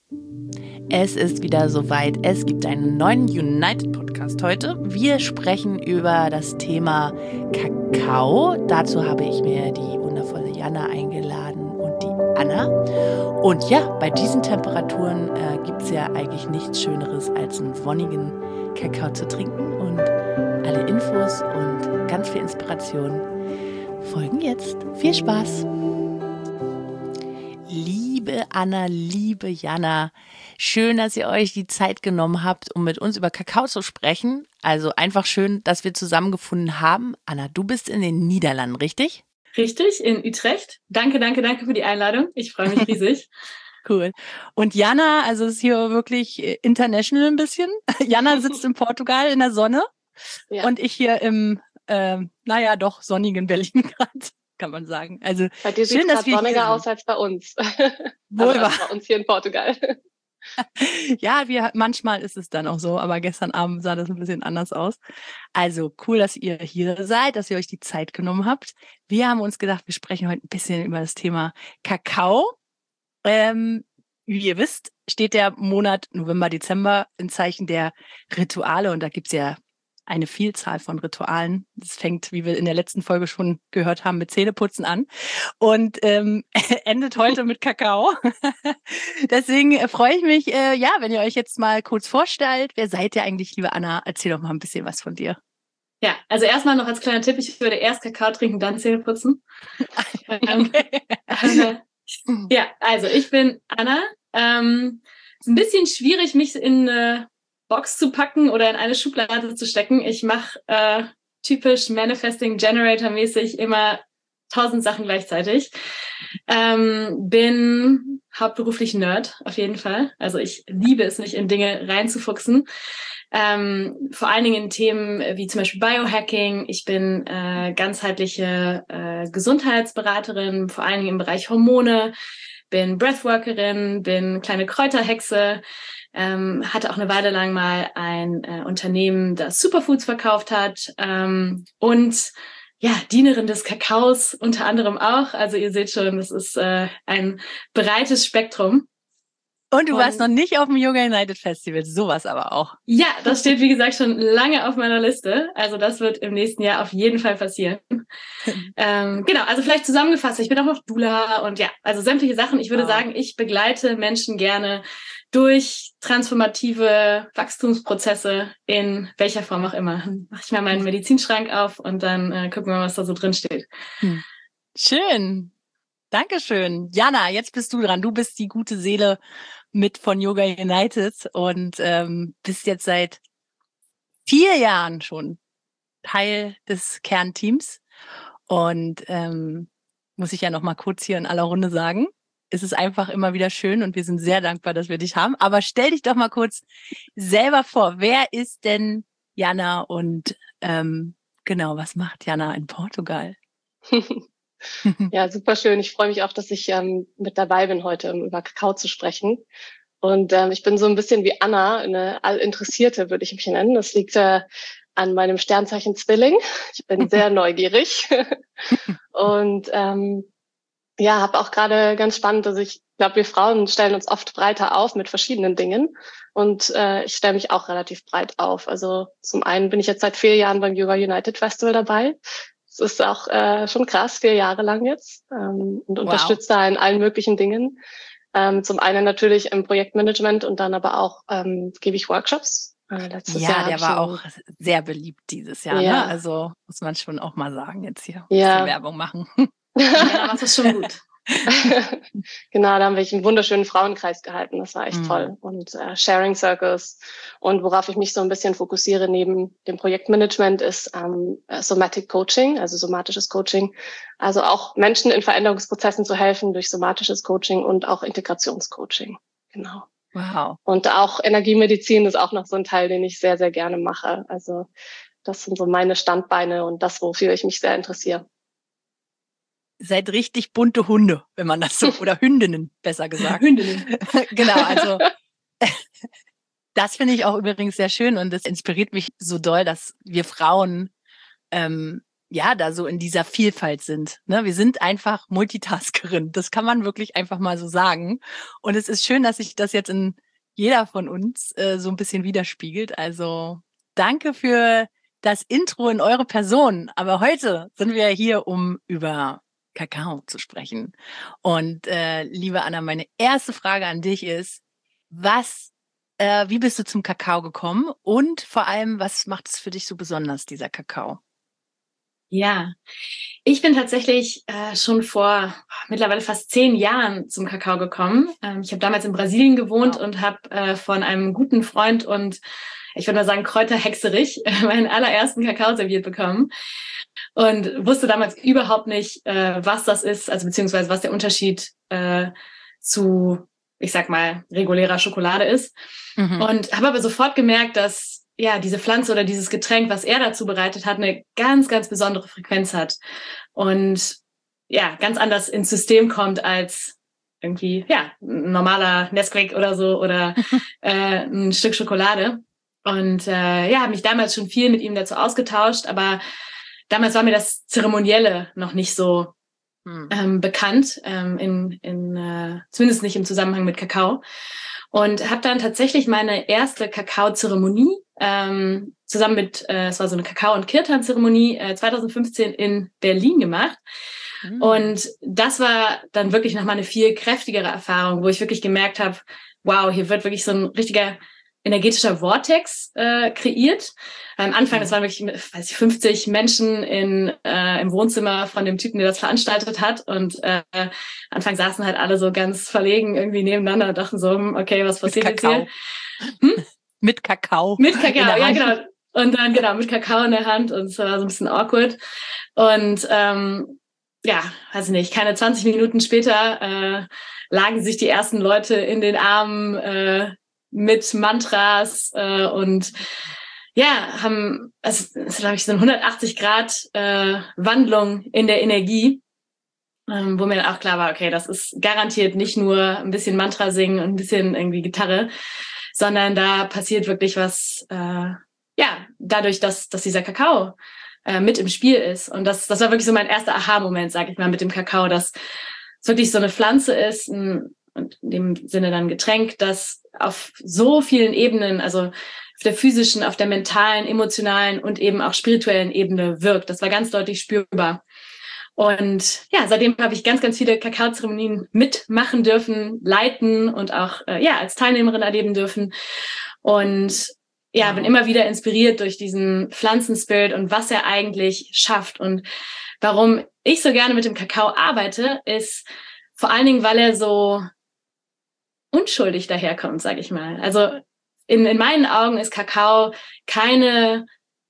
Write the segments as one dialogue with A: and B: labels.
A: Es ist wieder soweit. Es gibt einen neuen United-Podcast heute. Wir sprechen über das Thema Kakao. Dazu habe ich mir die wundervolle Jana eingeladen und die Anna. Und ja, bei diesen Temperaturen gibt es ja eigentlich nichts Schöneres, als einen wonnigen Kakao zu trinken. Und alle Infos und ganz viel Inspiration folgen jetzt. Viel Spaß! Liebe Anna, liebe Jana, schön, dass ihr euch die Zeit genommen habt, um mit uns über Kakao zu sprechen. Also einfach schön, dass wir zusammengefunden haben. Anna, du bist in den Niederlanden, richtig?
B: Richtig, in Utrecht. Danke für die Einladung. Ich freue mich riesig.
A: Cool. Und Jana, also ist hier wirklich international ein bisschen. Jana sitzt in Portugal in der Sonne und ich hier im, doch sonnigen Berlin gerade. Kann man sagen. Also
B: bei dir sieht es sonniger aus als bei uns.
A: Wohl
B: also bei uns hier in Portugal.
A: Ja, manchmal ist es dann auch so, aber gestern Abend sah das ein bisschen anders aus. Also cool, dass ihr hier seid, dass ihr euch die Zeit genommen habt. Wir haben uns gedacht, wir sprechen heute ein bisschen über das Thema Kakao. Wie ihr wisst, steht der Monat November, Dezember im Zeichen der Rituale und da gibt's ja eine Vielzahl von Ritualen. Das fängt, wie wir in der letzten Folge schon gehört haben, mit Zähneputzen an und endet heute mit Kakao. Deswegen freue ich mich, wenn ihr euch jetzt mal kurz vorstellt. Wer seid ihr eigentlich, liebe Anna? Erzähl doch mal ein bisschen was von dir.
B: Ja, also erstmal noch als kleiner Tipp, ich würde erst Kakao trinken, dann Zähne putzen. Ja, also ich bin Anna. Ist ein bisschen schwierig, mich in eine Box zu packen oder in eine Schublade zu stecken. Ich mache typisch Manifesting Generator mäßig immer 1000 Sachen gleichzeitig. Bin hauptberuflich Nerd, auf jeden Fall. Also ich liebe es, mich in Dinge reinzufuchsen. Vor allen Dingen in Themen wie zum Beispiel Biohacking. Ich bin ganzheitliche Gesundheitsberaterin, vor allen Dingen im Bereich Hormone. Bin Breathworkerin, bin kleine Kräuterhexe. Hatte auch eine Weile lang mal ein Unternehmen, das Superfoods verkauft hat und ja, Dienerin des Kakaos unter anderem auch. Also ihr seht schon, das ist ein breites Spektrum.
A: Und du warst noch nicht auf dem Yoga United Festival, sowas aber auch.
B: Ja, das steht, wie gesagt, schon lange auf meiner Liste. Also das wird im nächsten Jahr auf jeden Fall passieren. Genau, also vielleicht zusammengefasst, ich bin auch noch Doula und ja, also sämtliche Sachen. Ich würde sagen, ich begleite Menschen gerne durch transformative Wachstumsprozesse in welcher Form auch immer. Mache ich mal meinen Medizinschrank auf und dann gucken wir mal, was da so drin steht.
A: Schön. Dankeschön. Jana, jetzt bist du dran. Du bist die gute Seele mit von Yoga United und bist jetzt seit 4 Jahren schon Teil des Kernteams. Und muss ich ja noch mal kurz hier in aller Runde sagen, es ist einfach immer wieder schön und wir sind sehr dankbar, dass wir dich haben. Aber stell dich doch mal kurz selber vor. Wer ist denn Jana und genau, was macht Jana in Portugal?
C: Ja, super schön. Ich freue mich auch, dass ich mit dabei bin heute, um über Kakao zu sprechen. Und ich bin so ein bisschen wie Anna, eine Allinteressierte, würde ich mich nennen. Das liegt an meinem Sternzeichen Zwilling. Ich bin sehr neugierig. Und habe auch gerade ganz spannend, also ich glaube, wir Frauen stellen uns oft breiter auf mit verschiedenen Dingen. Und ich stelle mich auch relativ breit auf. Also zum einen bin ich jetzt seit 4 Jahren beim Yoga United Festival dabei. Das ist auch schon krass, 4 Jahre lang jetzt und unterstütze da in allen möglichen Dingen. Zum einen natürlich im Projektmanagement und dann aber auch gebe ich Workshops.
A: Letztes Jahr der war auch sehr beliebt dieses Jahr,
C: ja.
A: Ne? Also muss man schon auch mal sagen, jetzt hier ein bisschen Werbung machen.
B: Ja, das ist schon gut.
C: Genau, da haben wir einen wunderschönen Frauenkreis gehalten. Das war echt toll. Und Sharing Circles. Und worauf ich mich so ein bisschen fokussiere neben dem Projektmanagement ist Somatic Coaching, also somatisches Coaching. Also auch Menschen in Veränderungsprozessen zu helfen durch somatisches Coaching und auch Integrationscoaching. Genau.
A: Wow.
C: Und auch Energiemedizin ist auch noch so ein Teil, den ich sehr, sehr gerne mache. Also das sind so meine Standbeine und das, wofür ich mich sehr interessiere.
A: Seid richtig bunte Hunde, wenn man das so, oder Hündinnen, besser gesagt.
B: Hündinnen.
A: Genau, also das finde ich auch übrigens sehr schön und das inspiriert mich so doll, dass wir Frauen ja, da so in dieser Vielfalt sind. Ne? Wir sind einfach Multitaskerin. Das kann man wirklich einfach mal so sagen. Und es ist schön, dass sich das jetzt in jeder von uns so ein bisschen widerspiegelt. Also danke für das Intro in eure Person. Aber heute sind wir hier, um über Kakao zu sprechen. Und liebe Anna, meine erste Frage an dich ist, wie bist du zum Kakao gekommen? Und vor allem, was macht es für dich so besonders, dieser Kakao?
B: Ja, ich bin tatsächlich schon vor mittlerweile fast 10 Jahren zum Kakao gekommen. Ich habe damals in Brasilien gewohnt und habe von einem guten Freund und ich würde mal sagen Kräuterhexerich meinen allerersten Kakao serviert bekommen und wusste damals überhaupt nicht, was das ist, also beziehungsweise was der Unterschied zu, ich sag mal, regulärer Schokolade ist. Und habe aber sofort gemerkt, dass ja, diese Pflanze oder dieses Getränk, was er dazu bereitet hat, eine ganz, ganz besondere Frequenz hat und ja, ganz anders ins System kommt als irgendwie, ja, ein normaler Nesquik oder so oder ein Stück Schokolade. Und ja, habe mich damals schon viel mit ihm dazu ausgetauscht, aber damals war mir das Zeremonielle noch nicht so bekannt, zumindest nicht im Zusammenhang mit Kakao. Und habe dann tatsächlich meine erste Kakao-Zeremonie zusammen mit, es war so eine Kakao- und Kirtan-Zeremonie 2015 in Berlin gemacht. Und das war dann wirklich nochmal eine viel kräftigere Erfahrung, wo ich wirklich gemerkt habe, wow, hier wird wirklich so ein richtiger energetischer Vortex kreiert. Am Anfang, das waren wirklich, weiß ich, 50 Menschen im Wohnzimmer von dem Typen, der das veranstaltet hat. Und Anfang saßen halt alle so ganz verlegen irgendwie nebeneinander und dachten so, okay, was passiert jetzt hier?
A: Mit Kakao.
B: Mit Kakao, ja genau. Und dann genau mit Kakao in der Hand und es war so ein bisschen awkward. Und ja, weiß ich nicht, keine 20 Minuten später lagen sich die ersten Leute in den Armen mit Mantras und ja, haben, also es ist, glaube ich, so eine 180 Grad Wandlung in der Energie, wo mir dann auch klar war, okay, das ist garantiert nicht nur ein bisschen Mantra singen und ein bisschen irgendwie Gitarre, sondern da passiert wirklich was, ja, dadurch, dass dieser Kakao mit im Spiel ist. Und das war wirklich so mein erster Aha-Moment, sag ich mal, mit dem Kakao, dass es wirklich so eine Pflanze ist, und in dem Sinne dann Getränk, das auf so vielen Ebenen, also auf der physischen, auf der mentalen, emotionalen und eben auch spirituellen Ebene wirkt. Das war ganz deutlich spürbar. Und ja, seitdem habe ich ganz, ganz viele Kakao-Zeremonien mitmachen dürfen, leiten und auch ja als Teilnehmerin erleben dürfen. Und ja, bin immer wieder inspiriert durch diesen Pflanzenspirit und was er eigentlich schafft. Und warum ich so gerne mit dem Kakao arbeite, ist vor allen Dingen, weil er so unschuldig daherkommt, sag ich mal. Also in meinen Augen ist Kakao keine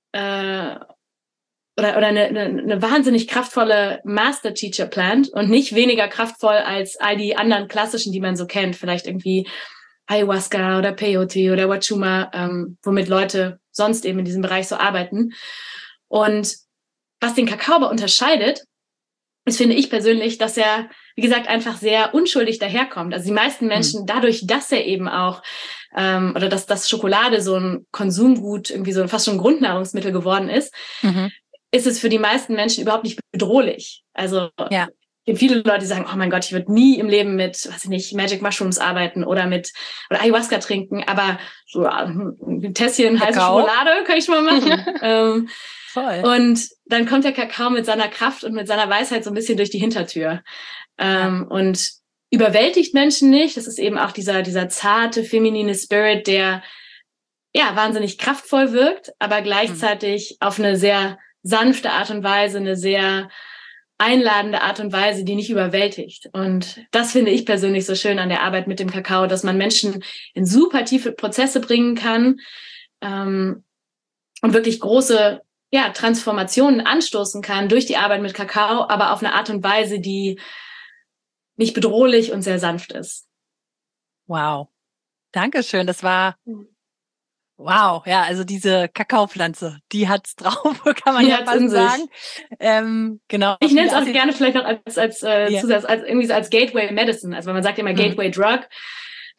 B: oder eine wahnsinnig kraftvolle Master Teacher Plant und nicht weniger kraftvoll als all die anderen klassischen, die man so kennt, vielleicht irgendwie Ayahuasca oder Peyote oder Wachuma, womit Leute sonst eben in diesem Bereich so arbeiten. Und was den Kakao aber unterscheidet, ist, finde ich persönlich, dass er, wie gesagt, einfach sehr unschuldig daherkommt. Also die meisten Menschen, dadurch, dass er eben auch, oder dass Schokolade so ein Konsumgut, irgendwie so fast schon ein Grundnahrungsmittel geworden ist, ist es für die meisten Menschen überhaupt nicht bedrohlich. Also es gibt viele Leute, die sagen, oh mein Gott, ich würde nie im Leben mit, weiß ich nicht, Magic Mushrooms arbeiten oder Ayahuasca trinken, aber so ein Tässchen heiße Schokolade kann ich schon mal machen.
A: Voll.
B: Und dann kommt der Kakao mit seiner Kraft und mit seiner Weisheit so ein bisschen durch die Hintertür. Und überwältigt Menschen nicht. Das ist eben auch dieser zarte, feminine Spirit, der ja wahnsinnig kraftvoll wirkt, aber gleichzeitig auf eine sehr sanfte Art und Weise, eine sehr einladende Art und Weise, die nicht überwältigt. Und das finde ich persönlich so schön an der Arbeit mit dem Kakao, dass man Menschen in super tiefe Prozesse bringen kann und wirklich große Transformationen anstoßen kann durch die Arbeit mit Kakao, aber auf eine Art und Weise, die nicht bedrohlich und sehr sanft ist.
A: Wow. Dankeschön. Das war wow, ja, also diese Kakaopflanze, die hat's drauf, kann man ja fast sagen. Genau.
B: Ich nenne es auch gerne vielleicht noch als Zusatz, als irgendwie so als Gateway Medicine. Also wenn man sagt immer Gateway Drug,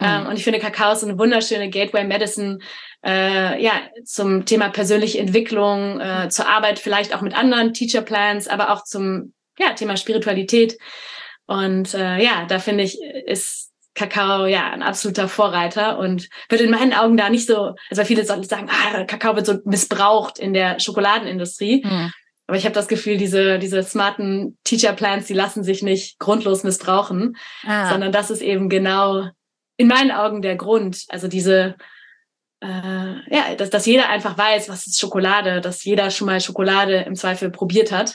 B: Und ich finde, Kakao ist eine wunderschöne Gateway Medicine, zum Thema persönliche Entwicklung, zur Arbeit vielleicht auch mit anderen Teacher Plans, aber auch zum Thema Spiritualität. Und da finde ich, ist Kakao ein absoluter Vorreiter und wird in meinen Augen da nicht so, also viele sagen, Kakao wird so missbraucht in der Schokoladenindustrie. Aber ich habe das Gefühl, diese smarten Teacher Plans, die lassen sich nicht grundlos missbrauchen, sondern das ist eben genau in meinen Augen der Grund. Also dass jeder einfach weiß, was ist Schokolade, dass jeder schon mal Schokolade im Zweifel probiert hat.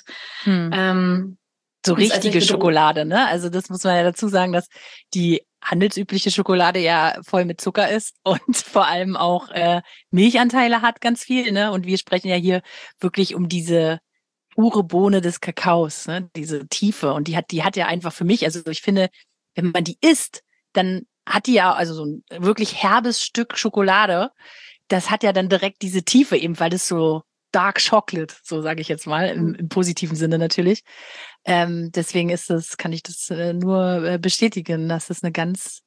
A: So richtige Schokolade, ne? Also das muss man ja dazu sagen, dass die handelsübliche Schokolade ja voll mit Zucker ist und vor allem auch Milchanteile hat ganz viel, ne? Und wir sprechen ja hier wirklich um diese pure Bohne des Kakaos, ne? Diese Tiefe. Und die hat ja einfach für mich, also ich finde, wenn man die isst, dann hat die ja, also so ein wirklich herbes Stück Schokolade, das hat ja dann direkt diese Tiefe eben, weil das so Dark Chocolate, so sage ich jetzt mal, im positiven Sinne natürlich. Deswegen kann ich das nur bestätigen, dass es eine ganz,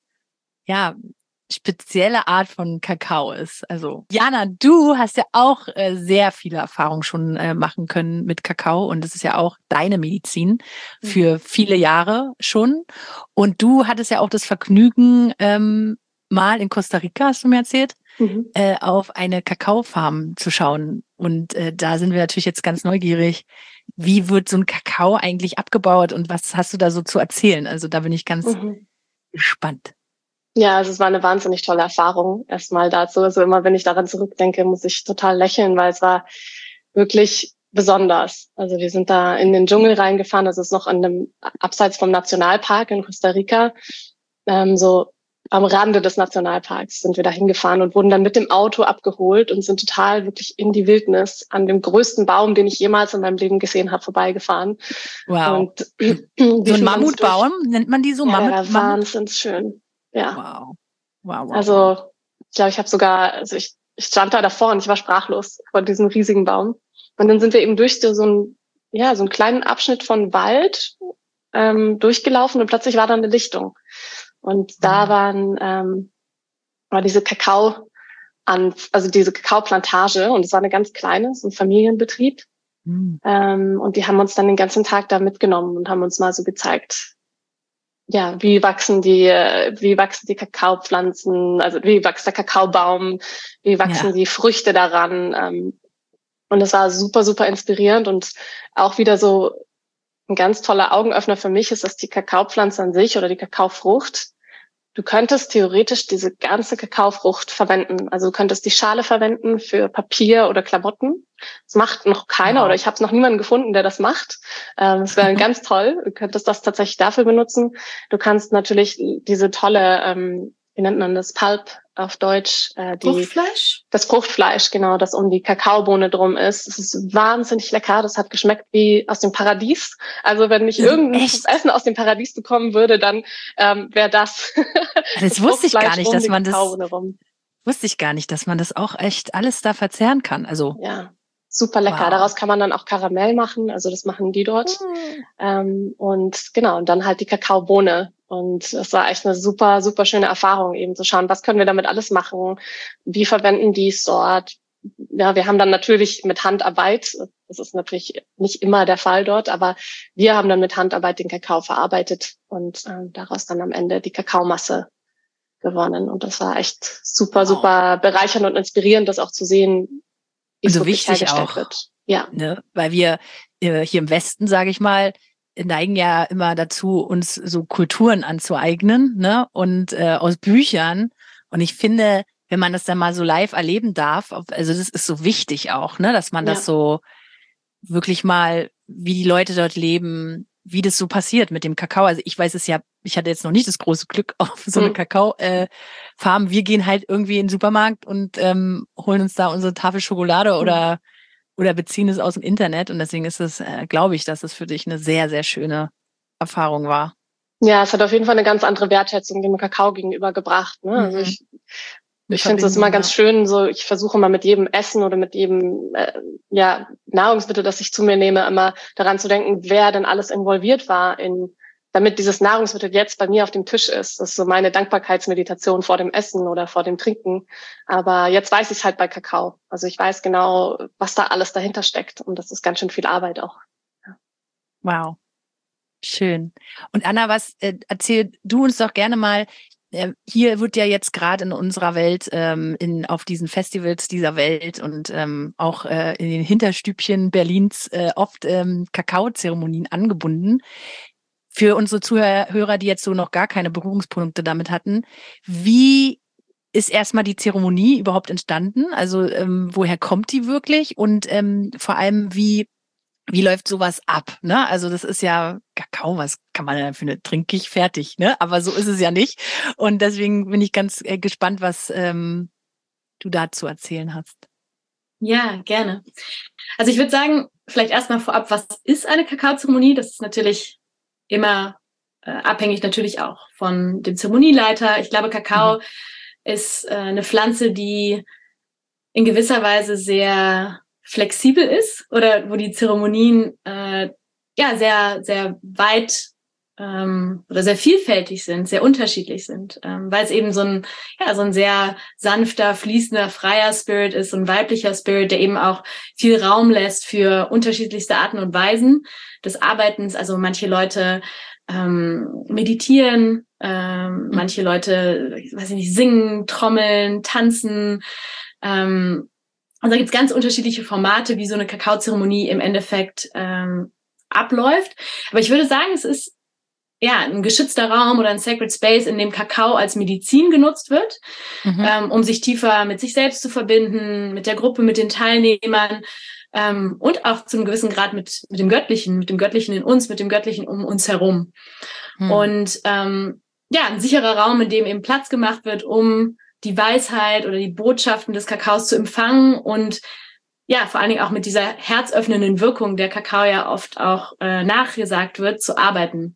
A: spezielle Art von Kakao ist. Also Jana, du hast ja auch sehr viele Erfahrungen schon machen können mit Kakao und das ist ja auch deine Medizin für viele Jahre schon. Und du hattest ja auch das Vergnügen, mal in Costa Rica, hast du mir erzählt, auf eine Kakaofarm zu schauen. Und da sind wir natürlich jetzt ganz neugierig. Wie wird so ein Kakao eigentlich abgebaut und was hast du da so zu erzählen? Also da bin ich ganz gespannt.
C: Ja, also es war eine wahnsinnig tolle Erfahrung erstmal dazu. Also immer, wenn ich daran zurückdenke, muss ich total lächeln, weil es war wirklich besonders. Also wir sind da in den Dschungel reingefahren. Das ist noch abseits vom Nationalpark in Costa Rica, so am Rande des Nationalparks sind wir da hingefahren und wurden dann mit dem Auto abgeholt und sind total wirklich in die Wildnis an dem größten Baum, den ich jemals in meinem Leben gesehen habe, vorbeigefahren.
A: Wow. Und so ein Mammutbaum, nennt man die so?
C: Ja, der war wahnsinnig schön. Ja.
A: Wow.
C: Also ich glaube, ich stand da davor und ich war sprachlos vor diesem riesigen Baum. Und dann sind wir eben durch so einen kleinen Abschnitt von Wald durchgelaufen und plötzlich war da eine Lichtung. Und da war diese diese Kakaoplantage und es war eine ganz kleine, so ein Familienbetrieb. Und die haben uns dann den ganzen Tag da mitgenommen und haben uns mal so gezeigt, wie wachsen die Kakaopflanzen, also wie wächst der Kakaobaum, wie wachsen die Früchte daran. Und es war super, super inspirierend und auch wieder so ein ganz toller Augenöffner für mich ist, dass die Kakaopflanze an sich oder die Kakaofrucht, du könntest theoretisch diese ganze Kakaofrucht verwenden. Also du könntest die Schale verwenden für Papier oder Klamotten. Das macht noch keiner oder ich habe noch niemanden gefunden, der das macht. Das wäre ganz toll. Du könntest das tatsächlich dafür benutzen. Du kannst natürlich diese tolle, wie nennt man das, Pulp auf Deutsch?
B: Fruchtfleisch?
C: Das Fruchtfleisch, genau, das um die Kakaobohne drum ist. Es ist wahnsinnig lecker. Das hat geschmeckt wie aus dem Paradies. Also wenn ich irgendein Essen aus dem Paradies bekommen würde, dann wäre das.
A: Das wusste ich gar nicht, dass man das. Wusste ich gar nicht, dass man das auch echt alles da verzehren kann. Also
C: ja, super lecker. Wow. Daraus kann man dann auch Karamell machen. Also das machen die dort. Und genau, und dann halt die Kakaobohne. Und es war echt eine super, super schöne Erfahrung, eben zu schauen, was können wir damit alles machen? Wie verwenden die es dort? Ja, wir haben dann natürlich mit Handarbeit, das ist natürlich nicht immer der Fall dort, aber wir haben dann mit Handarbeit den Kakao verarbeitet und daraus dann am Ende die Kakaomasse gewonnen. Und das war echt super, super bereichernd und inspirierend, das auch zu sehen, wie es so wichtig hergestellt wird. Ja.
A: Ne? Weil wir hier im Westen, sage ich mal, neigen ja immer dazu, uns so Kulturen anzueignen, ne? Und aus Büchern. Und ich finde, wenn man das dann mal so live erleben darf, also das ist so wichtig auch, ne? Dass man das so wirklich mal, wie die Leute dort leben, wie das so passiert mit dem Kakao. Also ich weiß es ja, ich hatte jetzt noch nicht das große Glück auf so eine Kakao-Farm. Wir gehen halt irgendwie in den Supermarkt und holen uns da unsere Tafel Schokolade oder beziehen es aus dem Internet. Und deswegen ist es, glaube ich, dass es für dich eine sehr, sehr schöne Erfahrung war.
C: Ja, es hat auf jeden Fall eine ganz andere Wertschätzung dem Kakao gegenüber gebracht. Ne? Also ich finde es immer ganz schön, so ich versuche mal mit jedem Essen oder mit jedem Nahrungsmittel, das ich zu mir nehme, immer daran zu denken, wer denn alles involviert war in damit dieses Nahrungsmittel jetzt bei mir auf dem Tisch ist. Das ist so meine Dankbarkeitsmeditation vor dem Essen oder vor dem Trinken. Aber jetzt weiß ich es halt bei Kakao. Also ich weiß genau, was da alles dahinter steckt. Und das ist ganz schön viel Arbeit auch. Ja.
A: Wow. Schön. Und Anna, erzähl du uns doch gerne mal, hier wird ja jetzt gerade in unserer Welt, auf diesen Festivals dieser Welt und auch in den Hinterstübchen Berlins oft Kakaozeremonien angebunden. Für unsere Zuhörer, die jetzt so noch gar keine Berührungspunkte damit hatten, wie ist erstmal die Zeremonie überhaupt entstanden? Also woher kommt die wirklich? Und vor allem, wie läuft sowas ab? Ne? Also das ist ja Kakao, was kann man denn für trinke ich fertig, ne? Aber so ist es ja nicht. Und deswegen bin ich ganz gespannt, was du da zu erzählen hast.
B: Ja, gerne. Also ich würde sagen, vielleicht erstmal vorab, was ist eine Kakaozeremonie? Das ist natürlich immer abhängig natürlich auch von dem Zeremonieleiter. Ich glaube, Kakao ist eine Pflanze, die in gewisser Weise sehr flexibel ist oder wo die Zeremonien sehr, sehr weit oder sehr vielfältig sind, sehr unterschiedlich sind, weil es eben so ein sehr sanfter, fließender, freier Spirit ist, so ein weiblicher Spirit, der eben auch viel Raum lässt für unterschiedlichste Arten und Weisen des Arbeitens. Also manche Leute meditieren, manche Leute, weiß ich nicht, singen, trommeln, tanzen. Also da gibt's ganz unterschiedliche Formate, wie so eine Kakaozeremonie im Endeffekt abläuft. Aber ich würde sagen, es ist ein geschützter Raum oder ein Sacred Space, in dem Kakao als Medizin genutzt wird, um sich tiefer mit sich selbst zu verbinden, mit der Gruppe, mit den Teilnehmern und auch zu einem gewissen Grad mit dem Göttlichen in uns, mit dem Göttlichen um uns herum. Und ein sicherer Raum, in dem eben Platz gemacht wird, um die Weisheit oder die Botschaften des Kakaos zu empfangen und vor allen Dingen auch mit dieser herzöffnenden Wirkung, der Kakao ja oft auch nachgesagt wird, zu arbeiten.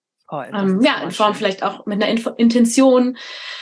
B: In Form vielleicht auch mit einer Intention.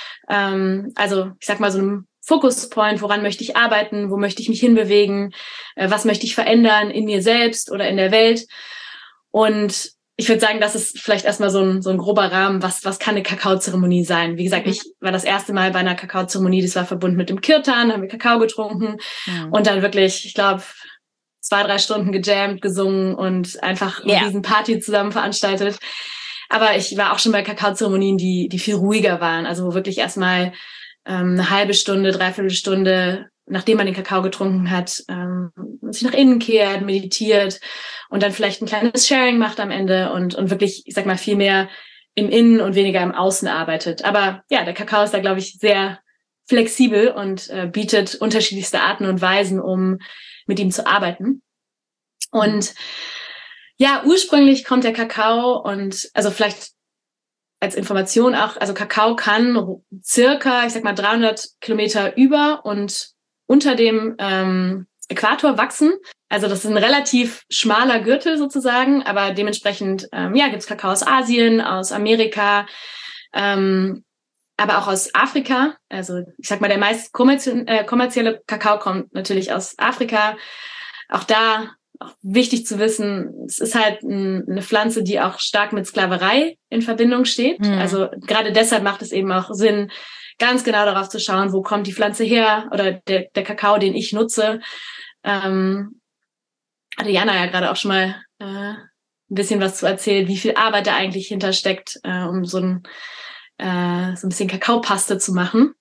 B: Also ich sag mal so einem Focus-Point, woran möchte ich arbeiten, wo möchte ich mich hinbewegen, was möchte ich verändern in mir selbst oder in der Welt. Und ich würde sagen, das ist vielleicht erstmal so ein grober Rahmen, was kann eine Kakaozeremonie sein. Wie gesagt, ich war das erste Mal bei einer Kakaozeremonie, das war verbunden mit dem Kirtan, haben wir Kakao getrunken und dann wirklich, ich glaube, 2-3 Stunden gejammt, gesungen und einfach eine riesen Party zusammen veranstaltet. Aber ich war auch schon bei Kakaozeremonien, die viel ruhiger waren. Also wo wirklich erstmal eine halbe Stunde, 3/4 Stunde, nachdem man den Kakao getrunken hat, sich nach innen kehrt, meditiert und dann vielleicht ein kleines Sharing macht am Ende und wirklich, ich sag mal, viel mehr im Innen und weniger im Außen arbeitet. Aber ja, der Kakao ist da, glaube ich, sehr flexibel und bietet unterschiedlichste Arten und Weisen, um mit ihm zu arbeiten. Und ursprünglich kommt der Kakao und also vielleicht als Information auch, also Kakao kann circa, ich sag mal 300 Kilometer über und unter dem Äquator wachsen. Also das ist ein relativ schmaler Gürtel sozusagen, aber dementsprechend gibt's Kakao aus Asien, aus Amerika, aber auch aus Afrika. Also ich sag mal, der meist kommerzielle Kakao kommt natürlich aus Afrika. Auch da auch wichtig zu wissen, es ist halt eine Pflanze, die auch stark mit Sklaverei in Verbindung steht. Also gerade deshalb macht es eben auch Sinn, ganz genau darauf zu schauen, wo kommt die Pflanze her oder der Kakao, den ich nutze. Hatte Jana ja gerade auch schon mal ein bisschen was zu erzählen, wie viel Arbeit da eigentlich hintersteckt, um so ein bisschen Kakaopaste zu machen.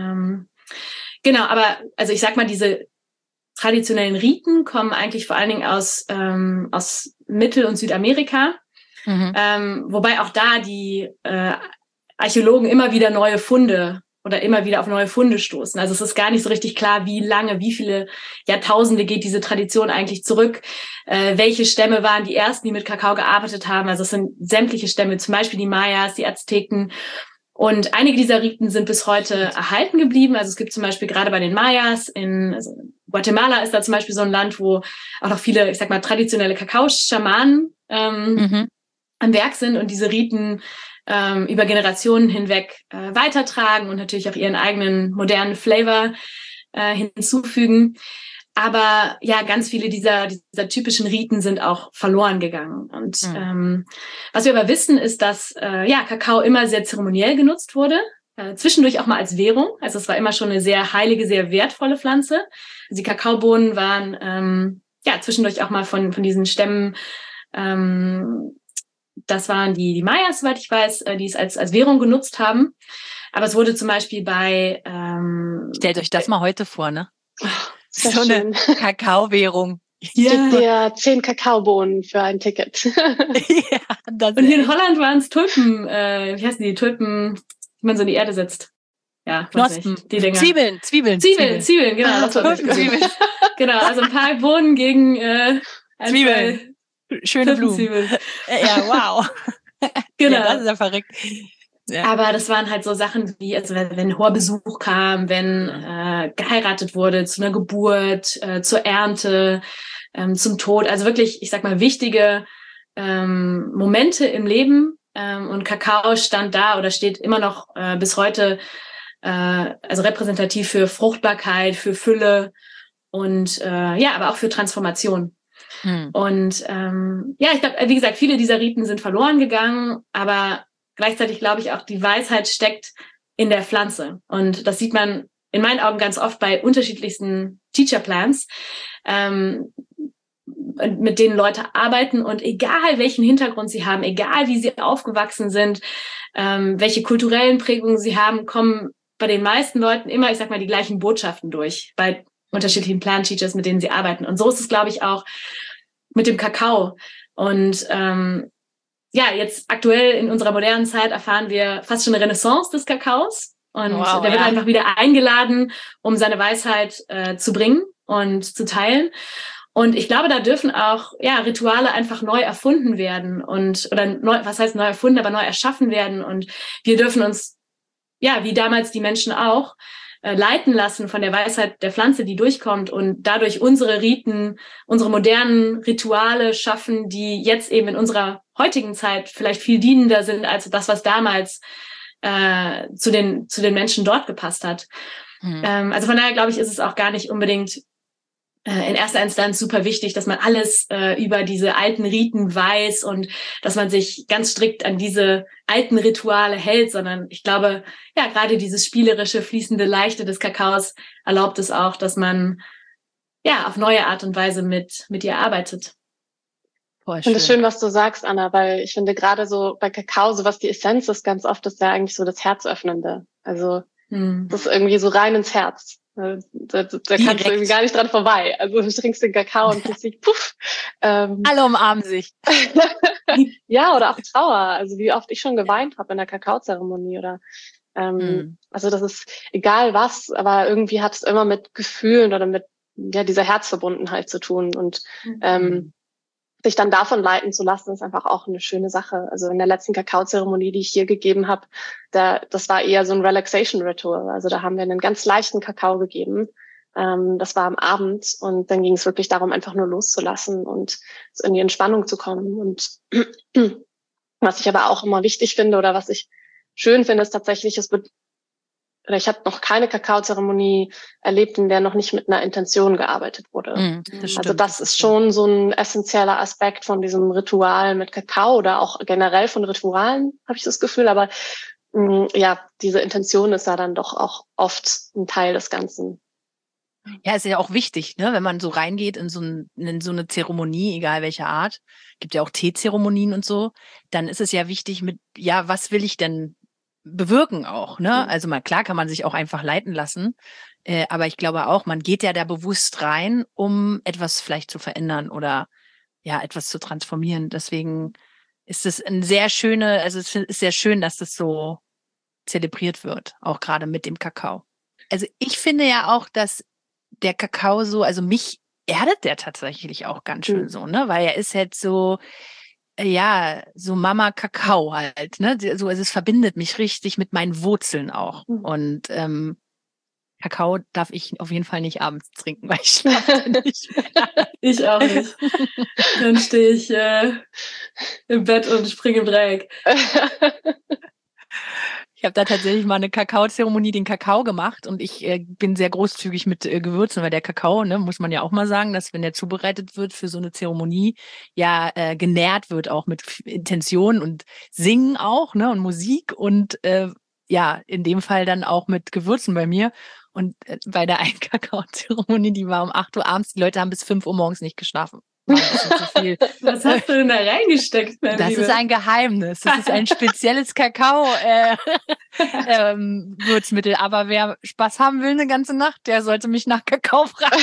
B: Genau, aber also ich sag mal, diese traditionellen Riten kommen eigentlich vor allen Dingen aus Mittel- und Südamerika, wobei auch da die Archäologen immer wieder neue Funde oder immer wieder auf neue Funde stoßen. Also es ist gar nicht so richtig klar, wie viele Jahrtausende geht diese Tradition eigentlich zurück, welche Stämme waren die ersten, die mit Kakao gearbeitet haben. Also es sind sämtliche Stämme, zum Beispiel die Mayas, die Azteken. Und einige dieser Riten sind bis heute erhalten geblieben. Also es gibt zum Beispiel gerade bei den Mayas also Guatemala ist da zum Beispiel so ein Land, wo auch noch viele, ich sag mal, traditionelle Kakao-Schamanen am Werk sind und diese Riten über Generationen hinweg weitertragen und natürlich auch ihren eigenen modernen Flavor hinzufügen. Aber ja, ganz viele dieser typischen Riten sind auch verloren gegangen. Und was wir aber wissen, ist, dass Kakao immer sehr zeremoniell genutzt wurde, zwischendurch auch mal als Währung. Also es war immer schon eine sehr heilige, sehr wertvolle Pflanze. Also die Kakaobohnen waren zwischendurch auch mal von diesen Stämmen, das waren die Mayas, soweit ich weiß, die es als Währung genutzt haben. Aber es wurde zum Beispiel bei
A: stellt euch das mal heute vor, ne?
C: So
A: eine Kakaowährung.
C: Ich gebe dir 10 Kakaobohnen für ein Ticket.
A: Ja,
B: und hier in Holland waren es Tulpen, wie heißen die Tulpen, die man so in die Erde setzt? Ja,
A: Knospen.
B: Die Dinger.
A: Zwiebeln,
B: genau. Das war Zwiebeln. Genau, also ein paar Bohnen gegen
A: Zwiebeln. Schöne Blumen. Ja, wow.
B: Genau.
A: Ja, das ist ja verrückt. Ja.
B: Aber das waren halt so Sachen wie, also wenn hoher Besuch kam, wenn geheiratet wurde, zu einer Geburt, zur Ernte, zum Tod. Also wirklich, ich sag mal, wichtige Momente im Leben. Und Kakao stand da oder steht immer noch bis heute also repräsentativ für Fruchtbarkeit, für Fülle und aber auch für Transformation. Und ich glaube, wie gesagt, viele dieser Riten sind verloren gegangen, aber gleichzeitig glaube ich auch, die Weisheit steckt in der Pflanze. Und das sieht man in meinen Augen ganz oft bei unterschiedlichsten Teacher Plans, mit denen Leute arbeiten. Und egal welchen Hintergrund sie haben, egal wie sie aufgewachsen sind, welche kulturellen Prägungen sie haben, kommen bei den meisten Leuten immer, ich sag mal, die gleichen Botschaften durch, bei unterschiedlichen Plan-Teachers, mit denen sie arbeiten. Und so ist es, glaube ich, auch mit dem Kakao. Und jetzt aktuell in unserer modernen Zeit erfahren wir fast schon eine Renaissance des Kakaos. Und der wird einfach wieder eingeladen, um seine Weisheit zu bringen und zu teilen. Und ich glaube, da dürfen auch Rituale einfach neu erfunden werden was heißt neu erfunden, aber neu erschaffen werden. Und wir dürfen uns, wie damals die Menschen auch, leiten lassen von der Weisheit der Pflanze, die durchkommt und dadurch unsere Riten, unsere modernen Rituale schaffen, die jetzt eben in unserer heutigen Zeit vielleicht viel dienender sind als das, was damals zu den Menschen dort gepasst hat. Also von daher glaube ich, ist es auch gar nicht unbedingt in erster Instanz super wichtig, dass man alles über diese alten Riten weiß und dass man sich ganz strikt an diese alten Rituale hält, sondern ich glaube, gerade dieses spielerische, fließende, leichte des Kakaos erlaubt es auch, dass man auf neue Art und Weise mit ihr arbeitet.
C: Ich finde es schön, was du sagst, Anna, weil ich finde gerade so bei Kakao, so was die Essenz ist, ganz oft ist ja eigentlich so das Herzöffnende. Also das ist irgendwie so rein ins Herz. Da kannst du irgendwie gar nicht dran vorbei. Also du trinkst den Kakao und plötzlich puff.
A: Alle umarmen sich.
C: Ja, oder auch Trauer. Also wie oft ich schon geweint habe in der Kakaozeremonie oder also das ist egal was, aber irgendwie hat es immer mit Gefühlen oder mit dieser Herzverbundenheit zu tun und sich dann davon leiten zu lassen, ist einfach auch eine schöne Sache. Also in der letzten Kakaozeremonie, die ich hier gegeben habe, das war eher so ein Relaxation-Ritual. Also da haben wir einen ganz leichten Kakao gegeben. Das war am Abend und dann ging es wirklich darum, einfach nur loszulassen und in die Entspannung zu kommen. Und was ich aber auch immer wichtig finde oder was ich schön finde, ist tatsächlich, ich habe noch keine Kakaozeremonie erlebt, in der noch nicht mit einer Intention gearbeitet wurde. Das ist schon so ein essentieller Aspekt von diesem Ritual mit Kakao oder auch generell von Ritualen, habe ich das Gefühl. Aber diese Intention ist ja dann doch auch oft ein Teil des Ganzen.
A: Ja, ist ja auch wichtig, ne, wenn man so reingeht in so eine Zeremonie, egal welcher Art, gibt ja auch Teezeremonien und so, dann ist es ja wichtig was will ich denn bewirken auch, ne? Also klar kann man sich auch einfach leiten lassen, aber ich glaube auch, man geht ja da bewusst rein, um etwas vielleicht zu verändern oder etwas zu transformieren. Deswegen ist es es ist sehr schön, dass das so zelebriert wird, auch gerade mit dem Kakao. Also ich finde ja auch, dass der Kakao also mich erdet der tatsächlich auch ganz schön so, ne? Weil er ist halt so, so Mama Kakao halt, ne? So, es verbindet mich richtig mit meinen Wurzeln auch. Und Kakao darf ich auf jeden Fall nicht abends trinken, weil ich schlafe nicht mehr.
B: Ich auch nicht. Dann stehe ich im Bett und springe im Dreieck.
A: Ich habe da tatsächlich mal eine Kakaozeremonie, den Kakao gemacht und ich bin sehr großzügig mit Gewürzen, weil der Kakao, ne, muss man ja auch mal sagen, dass wenn der zubereitet wird für so eine Zeremonie, ja genährt wird auch mit Intention und Singen auch, ne, und Musik und ja, in dem Fall dann auch mit Gewürzen bei mir. Und bei der einen Kakaozeremonie, die war um 8 Uhr abends, die Leute haben bis 5 Uhr morgens nicht geschlafen. War ein bisschen zu viel.
B: Was hast du denn da reingesteckt, mein
A: Das
B: Lieber?
A: ist ein Geheimnis. Das ist ein spezielles Kakao-Würzmittel. Aber wer Spaß haben will eine ganze Nacht, der sollte mich nach Kakao fragen.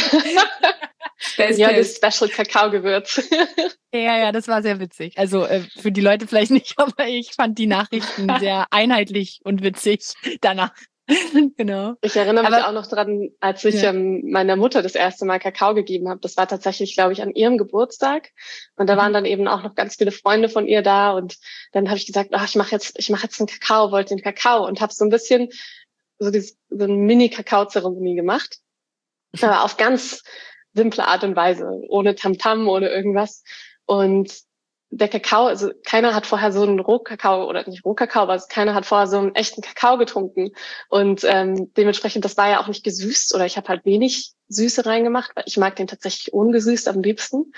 C: Ja, das Special Kakao-Gewürz.
A: Ja, das war sehr witzig. Also für die Leute vielleicht nicht, aber ich fand die Nachrichten sehr einheitlich und witzig danach. Genau.
C: Ich erinnere mich auch noch dran, als ich meiner Mutter das erste Mal Kakao gegeben habe. Das war tatsächlich, glaube ich, an ihrem Geburtstag. Und da waren dann eben auch noch ganz viele Freunde von ihr da. Und dann habe ich gesagt, ich mache jetzt einen Kakao, wollte den Kakao und habe so ein bisschen so eine Mini-Kakao-Zeremonie gemacht. Aber auf ganz simple Art und Weise, ohne Tamtam, ohne irgendwas. Und der Kakao, also keiner hat vorher so einen Rohkakao, oder nicht Rohkakao, aber keiner hat vorher so einen echten Kakao getrunken. Und dementsprechend, das war ja auch nicht gesüßt, oder ich habe halt wenig Süße reingemacht, weil ich mag den tatsächlich ungesüßt am liebsten.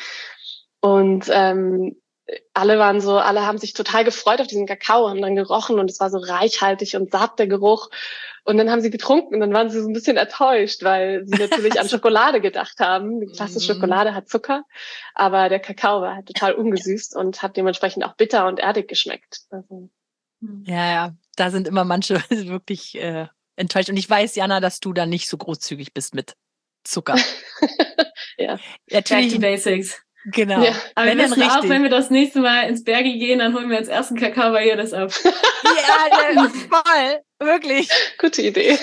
C: Und alle haben sich total gefreut auf diesen Kakao, haben dann gerochen und es war so reichhaltig und satt, der Geruch. Und dann haben sie getrunken und dann waren sie so ein bisschen enttäuscht, weil sie natürlich an Schokolade gedacht haben. Die klassische Schokolade hat Zucker, aber der Kakao war halt total ungesüßt und hat dementsprechend auch bitter und erdig geschmeckt. Also.
A: Ja, da sind immer manche wirklich enttäuscht. Und ich weiß, Jana, dass du da nicht so großzügig bist mit Zucker.
C: Ja.
B: Natürlich die Basics.
A: Genau.
B: Ja, aber wir wissen auch, wenn wir das nächste Mal ins Berge gehen, dann holen wir uns erst einen Kakao bei ihr das ab.
A: Ja, voll. Wirklich.
C: Gute Idee.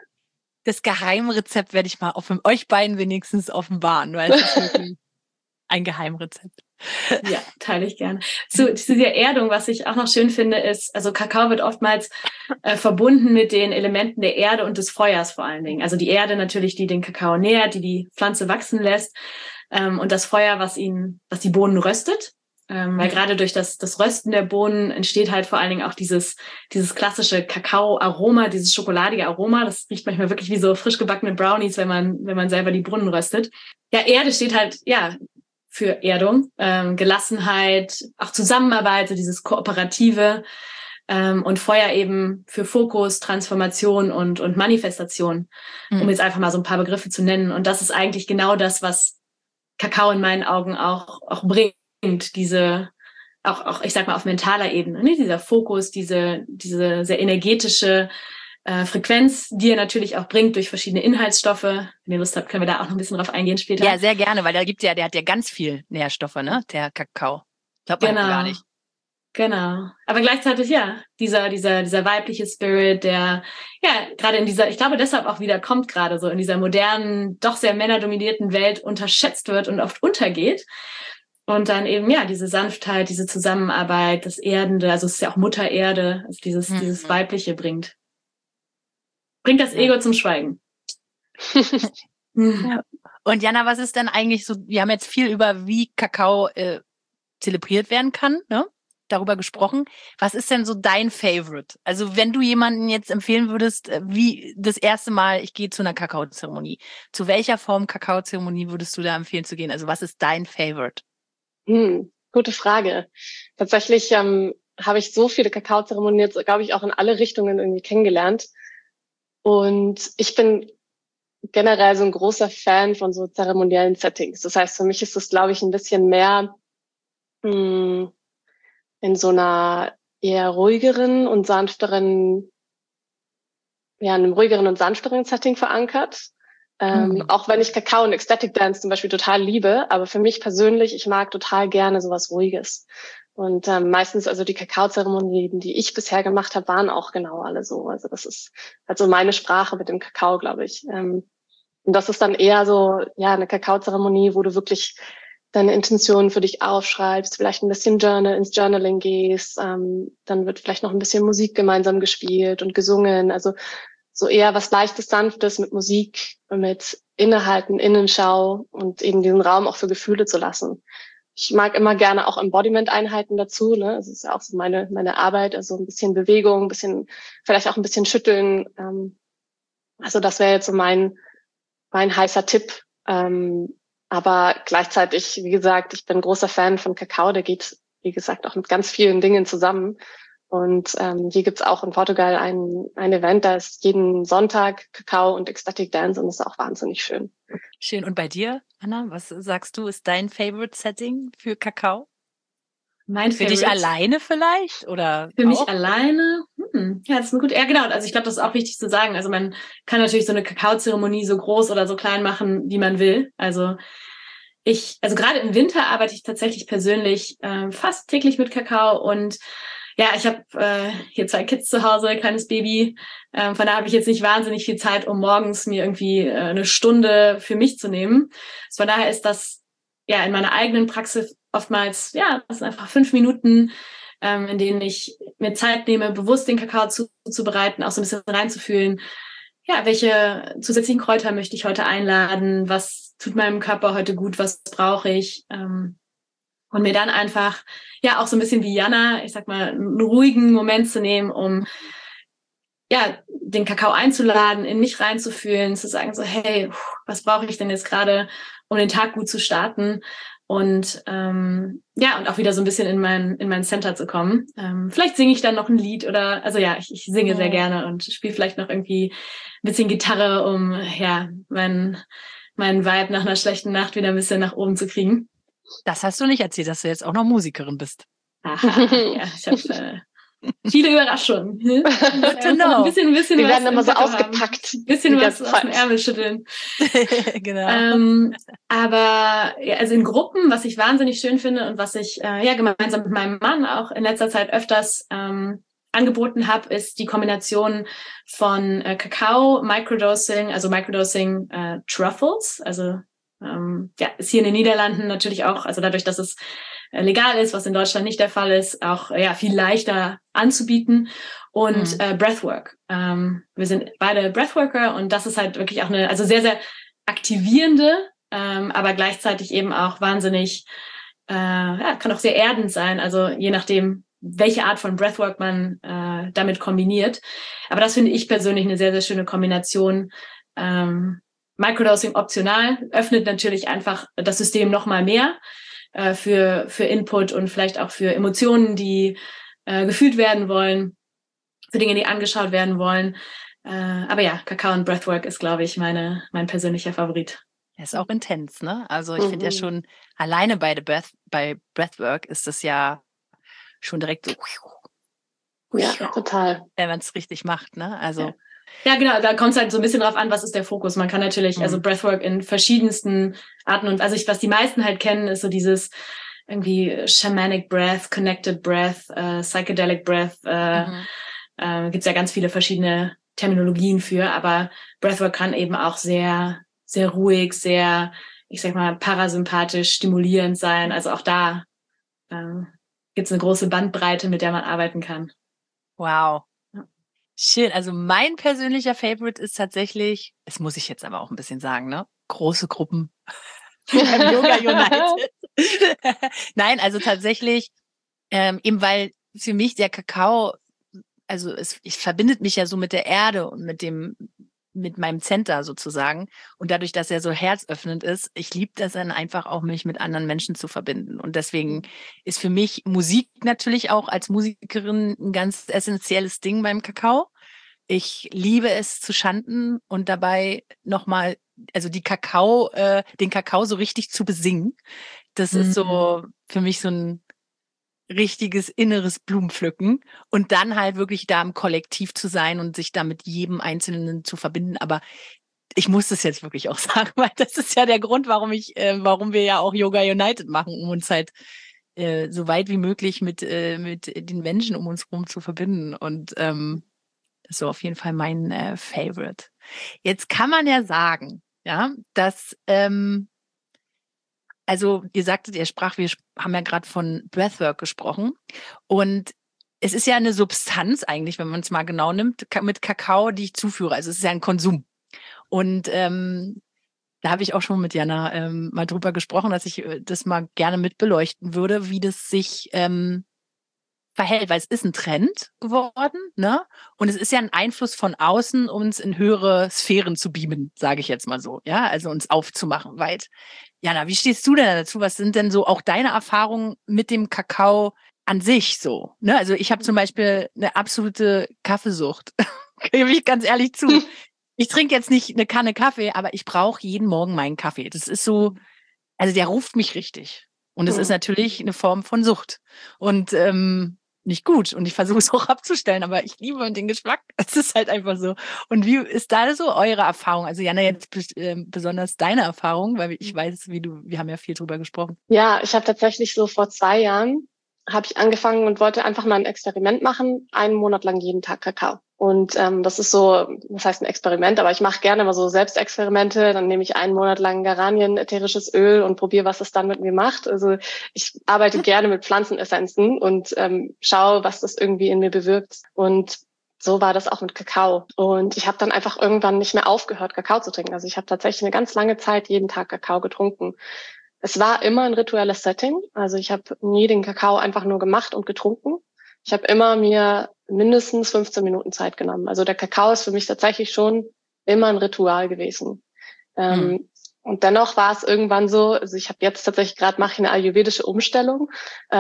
A: Das Geheimrezept werde ich mal euch beiden wenigstens offenbaren, weil es ist wirklich ein Geheimrezept.
B: Ja, teile ich gerne. Zu dieser Erdung, was ich auch noch schön finde, ist, also Kakao wird oftmals verbunden mit den Elementen der Erde und des Feuers vor allen Dingen. Also die Erde natürlich, die den Kakao nährt, die Pflanze wachsen lässt. Und das Feuer, was die Bohnen röstet. Weil gerade durch das Rösten der Bohnen entsteht halt vor allen Dingen auch dieses klassische Kakao-Aroma, dieses schokoladige Aroma. Das riecht manchmal wirklich wie so frisch gebackene Brownies, wenn man selber die Bohnen röstet. Ja, Erde steht halt, für Erdung, Gelassenheit, auch Zusammenarbeit, so dieses Kooperative, und Feuer eben für Fokus, Transformation und Manifestation, um jetzt einfach mal so ein paar Begriffe zu nennen. Und das ist eigentlich genau das, was Kakao in meinen Augen auch bringt, diese, auch ich sag mal auf mentaler Ebene, ne? Dieser Fokus, diese sehr energetische Frequenz, die er natürlich auch bringt durch verschiedene Inhaltsstoffe. Wenn ihr Lust habt, können wir da auch noch ein bisschen drauf eingehen später.
A: Ja, sehr gerne, weil der hat ja ganz viel Nährstoffe, ne? Der Kakao. Glaubt man gar nicht.
B: Genau. Aber gleichzeitig, dieser weibliche Spirit, der, gerade in dieser, ich glaube deshalb auch wieder kommt gerade so in dieser modernen, doch sehr männerdominierten Welt unterschätzt wird und oft untergeht. Und dann eben, diese Sanftheit, diese Zusammenarbeit, das Erdende, also es ist ja auch Mutter Erde, also dieses Weibliche bringt das Ego zum Schweigen.
A: Ja. Und Jana, was ist denn eigentlich so, wir haben jetzt viel über, wie Kakao zelebriert werden kann, ne? Darüber gesprochen. Was ist denn so dein Favorite? Also wenn du jemanden jetzt empfehlen würdest, wie das erste Mal, ich gehe zu einer Kakaozeremonie, zu welcher Form Kakaozeremonie würdest du da empfehlen zu gehen? Also was ist dein Favorite?
C: Gute Frage. Tatsächlich habe ich so viele Kakaozeremonien jetzt, glaube ich, auch in alle Richtungen irgendwie kennengelernt. Und ich bin generell so ein großer Fan von so zeremoniellen Settings. Das heißt, für mich ist das, glaube ich, ein bisschen mehr in so einer eher ruhigeren und sanfteren, einem ruhigeren und sanfteren Setting verankert. Auch wenn ich Kakao und Ecstatic Dance zum Beispiel total liebe, aber für mich persönlich, ich mag total gerne sowas Ruhiges. Und meistens, also die Kakaozeremonien, die ich bisher gemacht habe, waren auch genau alle so. Also das ist halt so meine Sprache mit dem Kakao, glaube ich. Und das ist dann eher so, eine Kakaozeremonie, wo du wirklich deine Intentionen für dich aufschreibst, vielleicht ein bisschen ins Journaling gehst, dann wird vielleicht noch ein bisschen Musik gemeinsam gespielt und gesungen. Also so eher was Leichtes, Sanftes mit Musik, mit Innehalten, Innenschau und eben diesen Raum auch für Gefühle zu lassen. Ich mag immer gerne auch Embodiment-Einheiten dazu. Ne? Das ist ja auch so meine Arbeit, also ein bisschen Bewegung, ein bisschen, vielleicht auch ein bisschen Schütteln. Also das wäre jetzt so mein heißer Tipp. Aber gleichzeitig, wie gesagt, ich bin großer Fan von Kakao. Der geht, wie gesagt, auch mit ganz vielen Dingen zusammen. Und hier gibt's auch in Portugal ein Event, da ist jeden Sonntag Kakao und Ecstatic Dance und das ist auch wahnsinnig schön.
A: Schön. Und bei dir, Anna, was sagst du, ist dein Favorite Setting für Kakao?
B: Mein
A: Für
B: Favorite.
A: dich alleine vielleicht? Oder
B: für
A: auch?
B: mich alleine? Ja, das ist eine gute. Ja, genau. Also ich glaube, das ist auch wichtig zu sagen. Also man kann natürlich so eine Kakaozeremonie so groß oder so klein machen, wie man will. Also gerade im Winter arbeite ich tatsächlich persönlich fast täglich mit Kakao und ja, ich habe hier 2 Kids zu Hause, kleines Baby. Von daher habe ich jetzt nicht wahnsinnig viel Zeit, um morgens mir irgendwie eine Stunde für mich zu nehmen. Von daher ist das ja in meiner eigenen Praxis oftmals, ja, das sind einfach 5 Minuten, in denen ich mir Zeit nehme, bewusst den Kakao zuzubereiten, auch so ein bisschen reinzufühlen. Ja, welche zusätzlichen Kräuter möchte ich heute einladen? Was tut meinem Körper heute gut? Was brauche ich? Und mir dann einfach, ja, auch so ein bisschen wie Jana, ich sag mal, einen ruhigen Moment zu nehmen, um ja, den Kakao einzuladen, in mich reinzufühlen, zu sagen so, hey, was brauche ich denn jetzt gerade, um den Tag gut zu starten? Und ja, und auch wieder so ein bisschen in mein Center zu kommen. Vielleicht singe ich dann noch ein Lied oder, also ja, ich singe sehr gerne und spiele vielleicht noch irgendwie ein bisschen Gitarre, um ja, meinen Vibe nach einer schlechten Nacht wieder ein bisschen nach oben zu kriegen.
A: Das hast du nicht erzählt, dass du jetzt auch noch Musikerin bist.
B: Aha, ja, ich habe viele Überraschungen.
A: Good to know.
B: Ein bisschen
C: Die
B: was
C: werden immer so
B: Petto
C: ausgepackt.
B: Ein bisschen was aus dem Ärmel schütteln.
A: Genau.
B: Aber ja, also in Gruppen, was ich wahnsinnig schön finde und was ich ja gemeinsam mit meinem Mann auch in letzter Zeit öfters angeboten habe, ist die Kombination von Kakao, Microdosing, also Microdosing Truffles, also ja, ist hier in den Niederlanden natürlich auch, also dadurch, dass es legal ist, was in Deutschland nicht der Fall ist, auch ja viel leichter anzubieten. Und Breathwork. Wir sind beide Breathworker und das ist halt wirklich auch eine, also sehr, sehr aktivierende, aber gleichzeitig eben auch wahnsinnig, ja, kann auch sehr erdend sein, also je nachdem, welche Art von Breathwork man damit kombiniert. Aber das finde ich persönlich eine sehr, sehr schöne Kombination. Microdosing optional, öffnet natürlich einfach das System nochmal mehr für Input und vielleicht auch für Emotionen, die gefühlt werden wollen, für Dinge, die angeschaut werden wollen. Aber ja, Kakao und Breathwork ist, glaube ich, mein persönlicher Favorit.
A: Ist auch intens, ne? Also ich finde ja schon, alleine bei Breathwork ist das ja schon direkt so.
C: Ja, total.
A: Wenn man es richtig macht, ne? Also
B: ja, genau, da kommt es halt so ein bisschen drauf an, was ist der Fokus. Man kann natürlich, also Breathwork in verschiedensten Arten und, also was die meisten halt kennen, ist so dieses irgendwie Shamanic Breath, Connected Breath, Psychedelic Breath, gibt's ja ganz viele verschiedene Terminologien für, aber Breathwork kann eben auch sehr, sehr ruhig, sehr, ich sag mal, parasympathisch, stimulierend sein. Also auch da gibt's eine große Bandbreite, mit der man arbeiten kann.
A: wow. Schön. Also mein persönlicher Favorite ist tatsächlich, das muss ich jetzt aber auch ein bisschen sagen, ne? Große Gruppen beim Yoga United. Nein, also tatsächlich, eben weil für mich der Kakao, also es verbindet mich ja so mit der Erde und mit meinem Center sozusagen. Und dadurch, dass er so herzöffnend ist, ich liebe das dann einfach auch, mich mit anderen Menschen zu verbinden. Und deswegen ist für mich Musik natürlich auch als Musikerin ein ganz essentielles Ding beim Kakao. Ich liebe es zu chanten und dabei nochmal, also den Kakao so richtig zu besingen. Das ist so für mich so ein richtiges inneres Blumenpflücken und dann halt wirklich da im Kollektiv zu sein und sich da mit jedem Einzelnen zu verbinden. Aber ich muss das jetzt wirklich auch sagen, weil das ist ja der Grund, warum wir ja auch Yoga United machen, um uns halt so weit wie möglich mit den Menschen um uns herum zu verbinden. Und das ist so auf jeden Fall mein Favorite. Jetzt kann man ja sagen, ja, dass also ihr sagtet, wir haben ja gerade von Breathwork gesprochen und es ist ja eine Substanz eigentlich, wenn man es mal genau nimmt, mit Kakao, die ich zuführe. Also es ist ja ein Konsum. Und Da habe ich auch schon mit Jana mal drüber gesprochen, dass ich das mal gerne mitbeleuchten würde, wie das sich verhält, weil es ist ein Trend geworden, ne? Und es ist ja ein Einfluss von außen, uns in höhere Sphären zu beamen, sage ich jetzt mal so, ja, also uns aufzumachen weit. Jana, wie stehst du denn dazu? Was sind denn so auch deine Erfahrungen mit dem Kakao an sich so? Ne? Also ich habe zum Beispiel eine absolute Kaffeesucht, gebe ich ganz ehrlich zu. Ich trinke jetzt nicht eine Kanne Kaffee, aber ich brauche jeden Morgen meinen Kaffee. Das ist so, also der ruft mich richtig. Und es ist natürlich eine Form von Sucht. Und nicht gut. Und ich versuche es auch abzustellen, aber ich liebe den Geschmack. Es ist halt einfach so. Und wie ist da so eure Erfahrung? Also Jana, jetzt besonders deine Erfahrung, weil ich weiß, wir haben ja viel drüber gesprochen.
C: Ja, ich habe tatsächlich so vor 2 Jahren habe ich angefangen und wollte einfach mal ein Experiment machen, 1 Monat lang jeden Tag Kakao. Und das ist so, das heißt ein Experiment, aber ich mache gerne mal so Selbstexperimente. Dann nehme ich 1 Monat lang Geranien, ätherisches Öl und probiere, was es dann mit mir macht. Also ich arbeite gerne mit Pflanzenessenzen und schaue, was das irgendwie in mir bewirkt. Und so war das auch mit Kakao. Und ich habe dann einfach irgendwann nicht mehr aufgehört, Kakao zu trinken. Also ich habe tatsächlich eine ganz lange Zeit jeden Tag Kakao getrunken. Es war immer ein rituelles Setting. Also ich habe nie den Kakao einfach nur gemacht und getrunken. Ich habe immer mir mindestens 15 Minuten Zeit genommen. Also der Kakao ist für mich tatsächlich schon immer ein Ritual gewesen. Und dennoch war es irgendwann so, also ich habe jetzt tatsächlich gerade mache ich eine ayurvedische Umstellung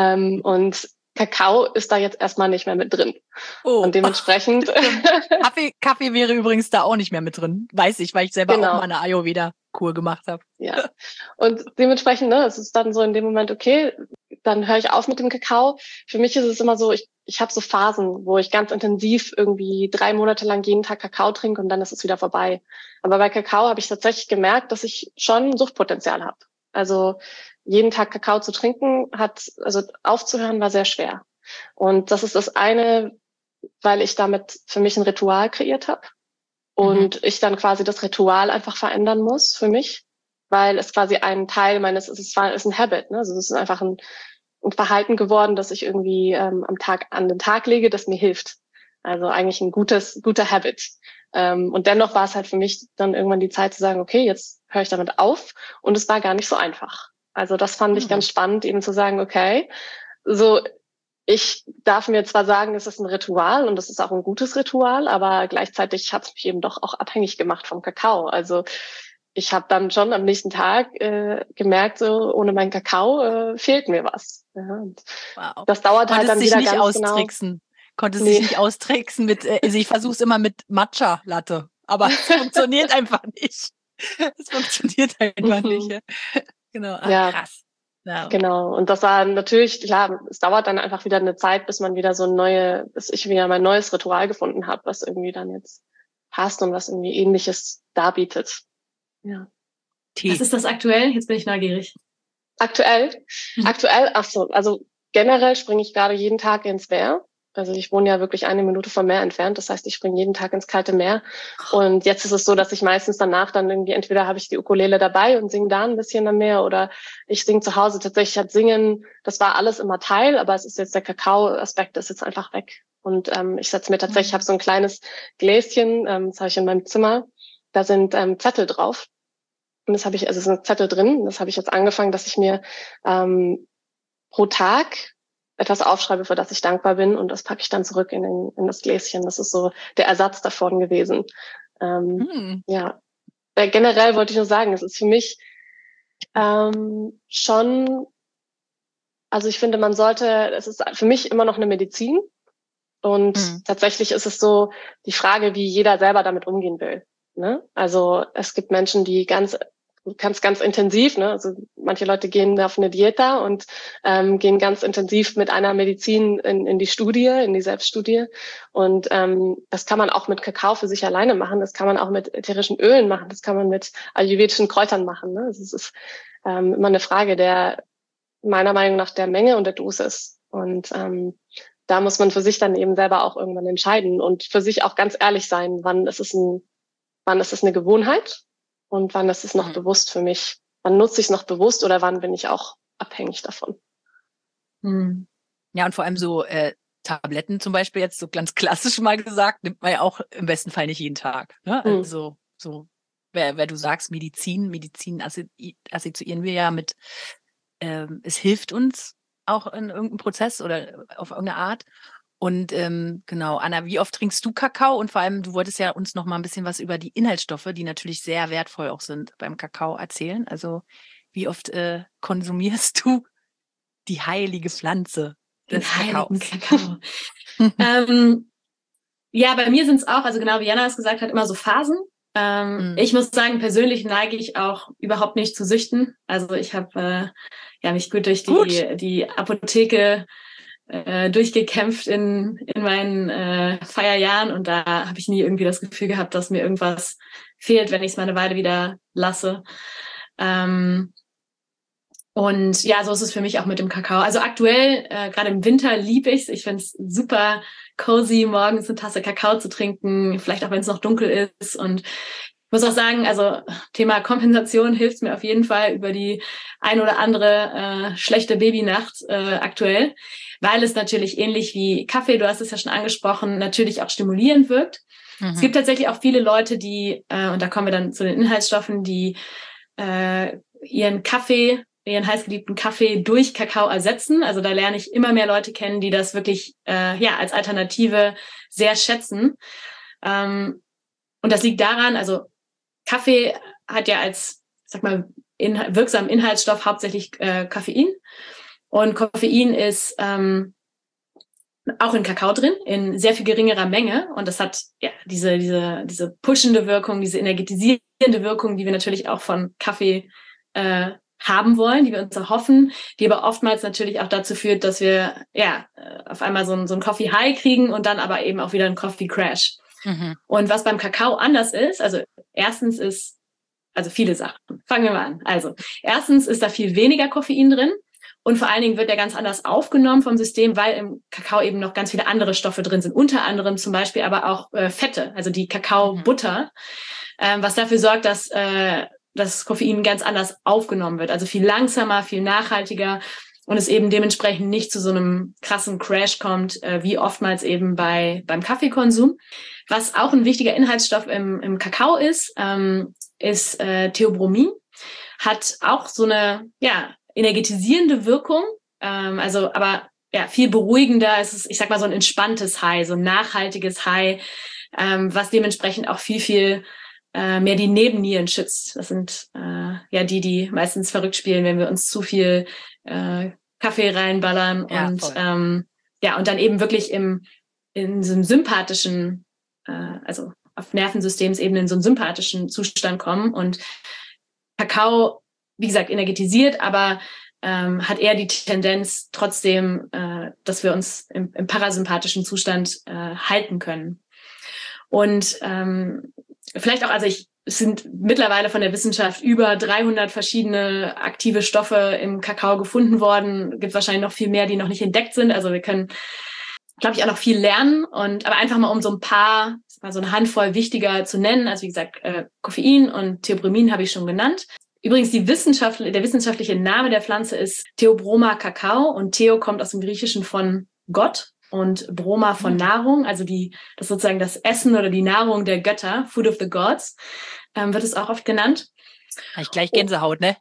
C: und Kakao ist da jetzt erstmal nicht mehr mit drin.
A: Oh.
C: Und dementsprechend.
A: Kaffee wäre übrigens da auch nicht mehr mit drin. Weiß ich, weil ich selber auch mal eine Ayurveda-Kur gemacht habe.
C: Ja. Und dementsprechend, ne, es ist dann so in dem Moment, okay, dann höre ich auf mit dem Kakao. Für mich ist es immer so, ich habe so Phasen, wo ich ganz intensiv irgendwie 3 Monate lang jeden Tag Kakao trinke und dann ist es wieder vorbei. Aber bei Kakao habe ich tatsächlich gemerkt, dass ich schon Suchtpotenzial habe. Also jeden Tag Kakao zu trinken also aufzuhören war sehr schwer. Und das ist das eine, weil ich damit für mich ein Ritual kreiert habe. Und ich dann quasi das Ritual einfach verändern muss für mich, weil es quasi ein Teil meines, ist ein Habit, ne? Also es ist einfach ein Verhalten geworden, das ich irgendwie an den Tag lege, das mir hilft. Also eigentlich ein guter Habit. Und dennoch war es halt für mich dann irgendwann die Zeit zu sagen, okay, jetzt höre ich damit auf. Und es war gar nicht so einfach. Also das fand ich ganz spannend, eben zu sagen, okay, so ich darf mir zwar sagen, es ist ein Ritual und es ist auch ein gutes Ritual, aber gleichzeitig hat es mich eben doch auch abhängig gemacht vom Kakao. Also ich habe dann schon am nächsten Tag gemerkt, so ohne meinen Kakao fehlt mir was. Ja,
A: wow.
C: Das dauert halt dann wieder ganz
A: austricksen. Konntest dich nicht austricksen mit, also ich versuche es immer mit Matcha-Latte, aber es funktioniert einfach nicht. Es funktioniert einfach nicht. Ja. Genau, krass. Ja.
C: Genau. Und das war natürlich, klar, es dauert dann einfach wieder eine Zeit, bis man wieder bis ich wieder mein neues Ritual gefunden habe, was irgendwie dann jetzt passt und was irgendwie Ähnliches darbietet. Ja.
B: Was ist das aktuell? Jetzt bin ich neugierig.
C: Aktuell, also generell springe ich gerade jeden Tag ins Meer. Also ich wohne ja wirklich 1 Minute vom Meer entfernt. Das heißt, ich springe jeden Tag ins kalte Meer. Und jetzt ist es so, dass ich meistens danach dann irgendwie, entweder habe ich die Ukulele dabei und singe da ein bisschen am Meer oder ich singe zu Hause. Tatsächlich hat Singen, das war alles immer Teil, aber es ist jetzt der Kakao-Aspekt ist jetzt einfach weg. Und ich setze mir tatsächlich, ich habe so ein kleines Gläschen, das habe ich in meinem Zimmer, da sind Zettel drauf. Und das sind Zettel drin. Das habe ich jetzt angefangen, dass ich mir pro Tag etwas aufschreibe, für das ich dankbar bin. Und das packe ich dann zurück in das Gläschen. Das ist so der Ersatz davon gewesen. Ja. Generell wollte ich nur sagen, es ist für mich schon, also ich finde, es ist für mich immer noch eine Medizin. Und tatsächlich ist es so die Frage, wie jeder selber damit umgehen will. Ne? Also es gibt Menschen, die ganz intensiv, ne? Also manche Leute gehen auf eine Dieta und gehen ganz intensiv mit einer Medizin in die Selbststudie. Und das kann man auch mit Kakao für sich alleine machen, das kann man auch mit ätherischen Ölen machen, das kann man mit ayurvedischen Kräutern machen. Ne? Also es ist immer eine Frage meiner Meinung nach der Menge und der Dosis. Und da muss man für sich dann eben selber auch irgendwann entscheiden und für sich auch ganz ehrlich sein, wann ist es eine Gewohnheit und wann ist es noch bewusst für mich? Wann nutze ich es noch bewusst oder wann bin ich auch abhängig davon?
A: Ja, und vor allem so Tabletten zum Beispiel, jetzt so ganz klassisch mal gesagt, nimmt man ja auch im besten Fall nicht jeden Tag. Ne? Also so wer du sagst, Medizin assoziieren wir ja mit, es hilft uns auch in irgendeinem Prozess oder auf irgendeine Art. Und genau, Anna, wie oft trinkst du Kakao? Und vor allem, du wolltest ja uns noch mal ein bisschen was über die Inhaltsstoffe, die natürlich sehr wertvoll auch sind beim Kakao, erzählen. Also wie oft konsumierst du die heilige Pflanze
B: Den
A: des
B: heiligen
A: Kakaos?
B: Kakao. Ja, bei mir sind es auch, also genau wie Jana es gesagt hat, immer so Phasen. Ich muss sagen, persönlich neige ich auch überhaupt nicht zu Süchten. Also ich habe mich gut durch die Apotheke durchgekämpft in meinen Feierjahren, und da habe ich nie irgendwie das Gefühl gehabt, dass mir irgendwas fehlt, wenn ich es mal eine Weile wieder lasse. Und ja, so ist es für mich auch mit dem Kakao. Also aktuell, gerade im Winter, liebe ich es. Ich finde es super cozy, morgens eine Tasse Kakao zu trinken, vielleicht auch wenn es noch dunkel ist. Und ich muss auch sagen, also Thema Kompensation hilft mir auf jeden Fall über die ein oder andere schlechte Babynacht aktuell, weil es natürlich ähnlich wie Kaffee, du hast es ja schon angesprochen, natürlich auch stimulierend wirkt. Mhm. Es gibt tatsächlich auch viele Leute, die, und da kommen wir dann zu den Inhaltsstoffen, die ihren heißgeliebten Kaffee durch Kakao ersetzen. Also da lerne ich immer mehr Leute kennen, die das wirklich als Alternative sehr schätzen. Und das liegt daran, also Kaffee hat ja als, sag mal, wirksamen Inhaltsstoff hauptsächlich Koffein. Und Koffein ist auch in Kakao drin, in sehr viel geringerer Menge. Und das hat ja diese pushende Wirkung, diese energetisierende Wirkung, die wir natürlich auch von Kaffee haben wollen, die wir uns erhoffen, die aber oftmals natürlich auch dazu führt, dass wir auf einmal so ein Coffee High kriegen und dann aber eben auch wieder ein Coffee Crash. Mhm. Und was beim Kakao anders ist, also erstens ist, also viele Sachen. Fangen wir mal an. Also erstens ist da viel weniger Koffein drin. Und vor allen Dingen wird der ganz anders aufgenommen vom System, weil im Kakao eben noch ganz viele andere Stoffe drin sind. Unter anderem zum Beispiel aber auch Fette, also die Kakaobutter, was dafür sorgt, dass das Koffein ganz anders aufgenommen wird. Also viel langsamer, viel nachhaltiger und es eben dementsprechend nicht zu so einem krassen Crash kommt, wie oftmals eben beim Kaffeekonsum. Was auch ein wichtiger Inhaltsstoff im Kakao ist Theobromin. Hat auch so eine energetisierende Wirkung, aber viel beruhigender. Es ist, ich sag mal, so ein entspanntes High, so ein nachhaltiges High, was dementsprechend auch viel mehr die Nebennieren schützt. Das sind die meistens verrückt spielen, wenn wir uns zu viel Kaffee reinballern und dann eben wirklich in so einem sympathischen, also auf Nervensystemsebene in so einen sympathischen Zustand kommen. Und Kakao, wie gesagt, energetisiert, aber hat eher die Tendenz trotzdem, dass wir uns im parasympathischen Zustand halten können. Und vielleicht auch, es sind mittlerweile von der Wissenschaft über 300 verschiedene aktive Stoffe im Kakao gefunden worden. Gibt wahrscheinlich noch viel mehr, die noch nicht entdeckt sind. Also wir können, glaube ich, auch noch viel lernen. Aber einfach mal um so ein paar, so eine Handvoll wichtiger zu nennen. Also wie gesagt, Koffein und Theobromin habe ich schon genannt. Übrigens, der wissenschaftliche Name der Pflanze ist Theobroma Kakao und Theo kommt aus dem Griechischen von Gott und Broma von Nahrung, also das ist sozusagen das Essen oder die Nahrung der Götter, Food of the Gods, wird es auch oft genannt.
A: Habe ich gleich Gänsehaut, ne?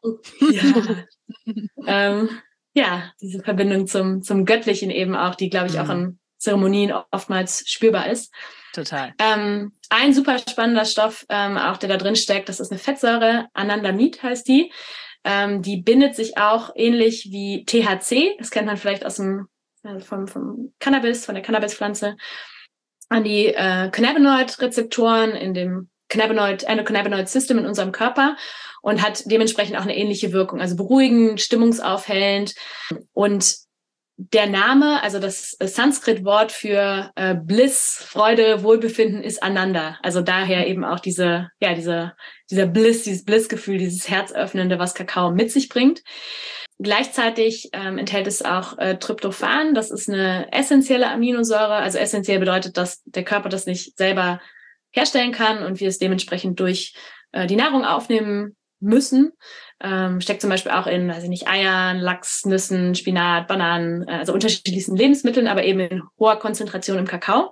B: Diese Verbindung zum Göttlichen eben auch, die, glaube ich, auch in Zeremonien oftmals spürbar ist.
A: Total.
B: Ein super spannender Stoff, auch der da drin steckt, das ist eine Fettsäure, Anandamid heißt die. Die bindet sich auch ähnlich wie THC, das kennt man vielleicht aus vom Cannabis, von der Cannabispflanze, an die Cannabinoid-Rezeptoren in dem Endocannabinoid-System in unserem Körper und hat dementsprechend auch eine ähnliche Wirkung, also beruhigend, stimmungsaufhellend. Und der Name, also das Sanskrit-Wort für Bliss, Freude, Wohlbefinden ist Ananda. Also daher eben auch dieser Bliss, dieses Blissgefühl, dieses Herzöffnende, was Kakao mit sich bringt. Gleichzeitig enthält es auch Tryptophan. Das ist eine essentielle Aminosäure. Also essentiell bedeutet, dass der Körper das nicht selber herstellen kann und wir es dementsprechend durch die Nahrung aufnehmen müssen. Steckt zum Beispiel auch in, Eiern, Lachs, Nüssen, Spinat, Bananen, also unterschiedlichsten Lebensmitteln, aber eben in hoher Konzentration im Kakao.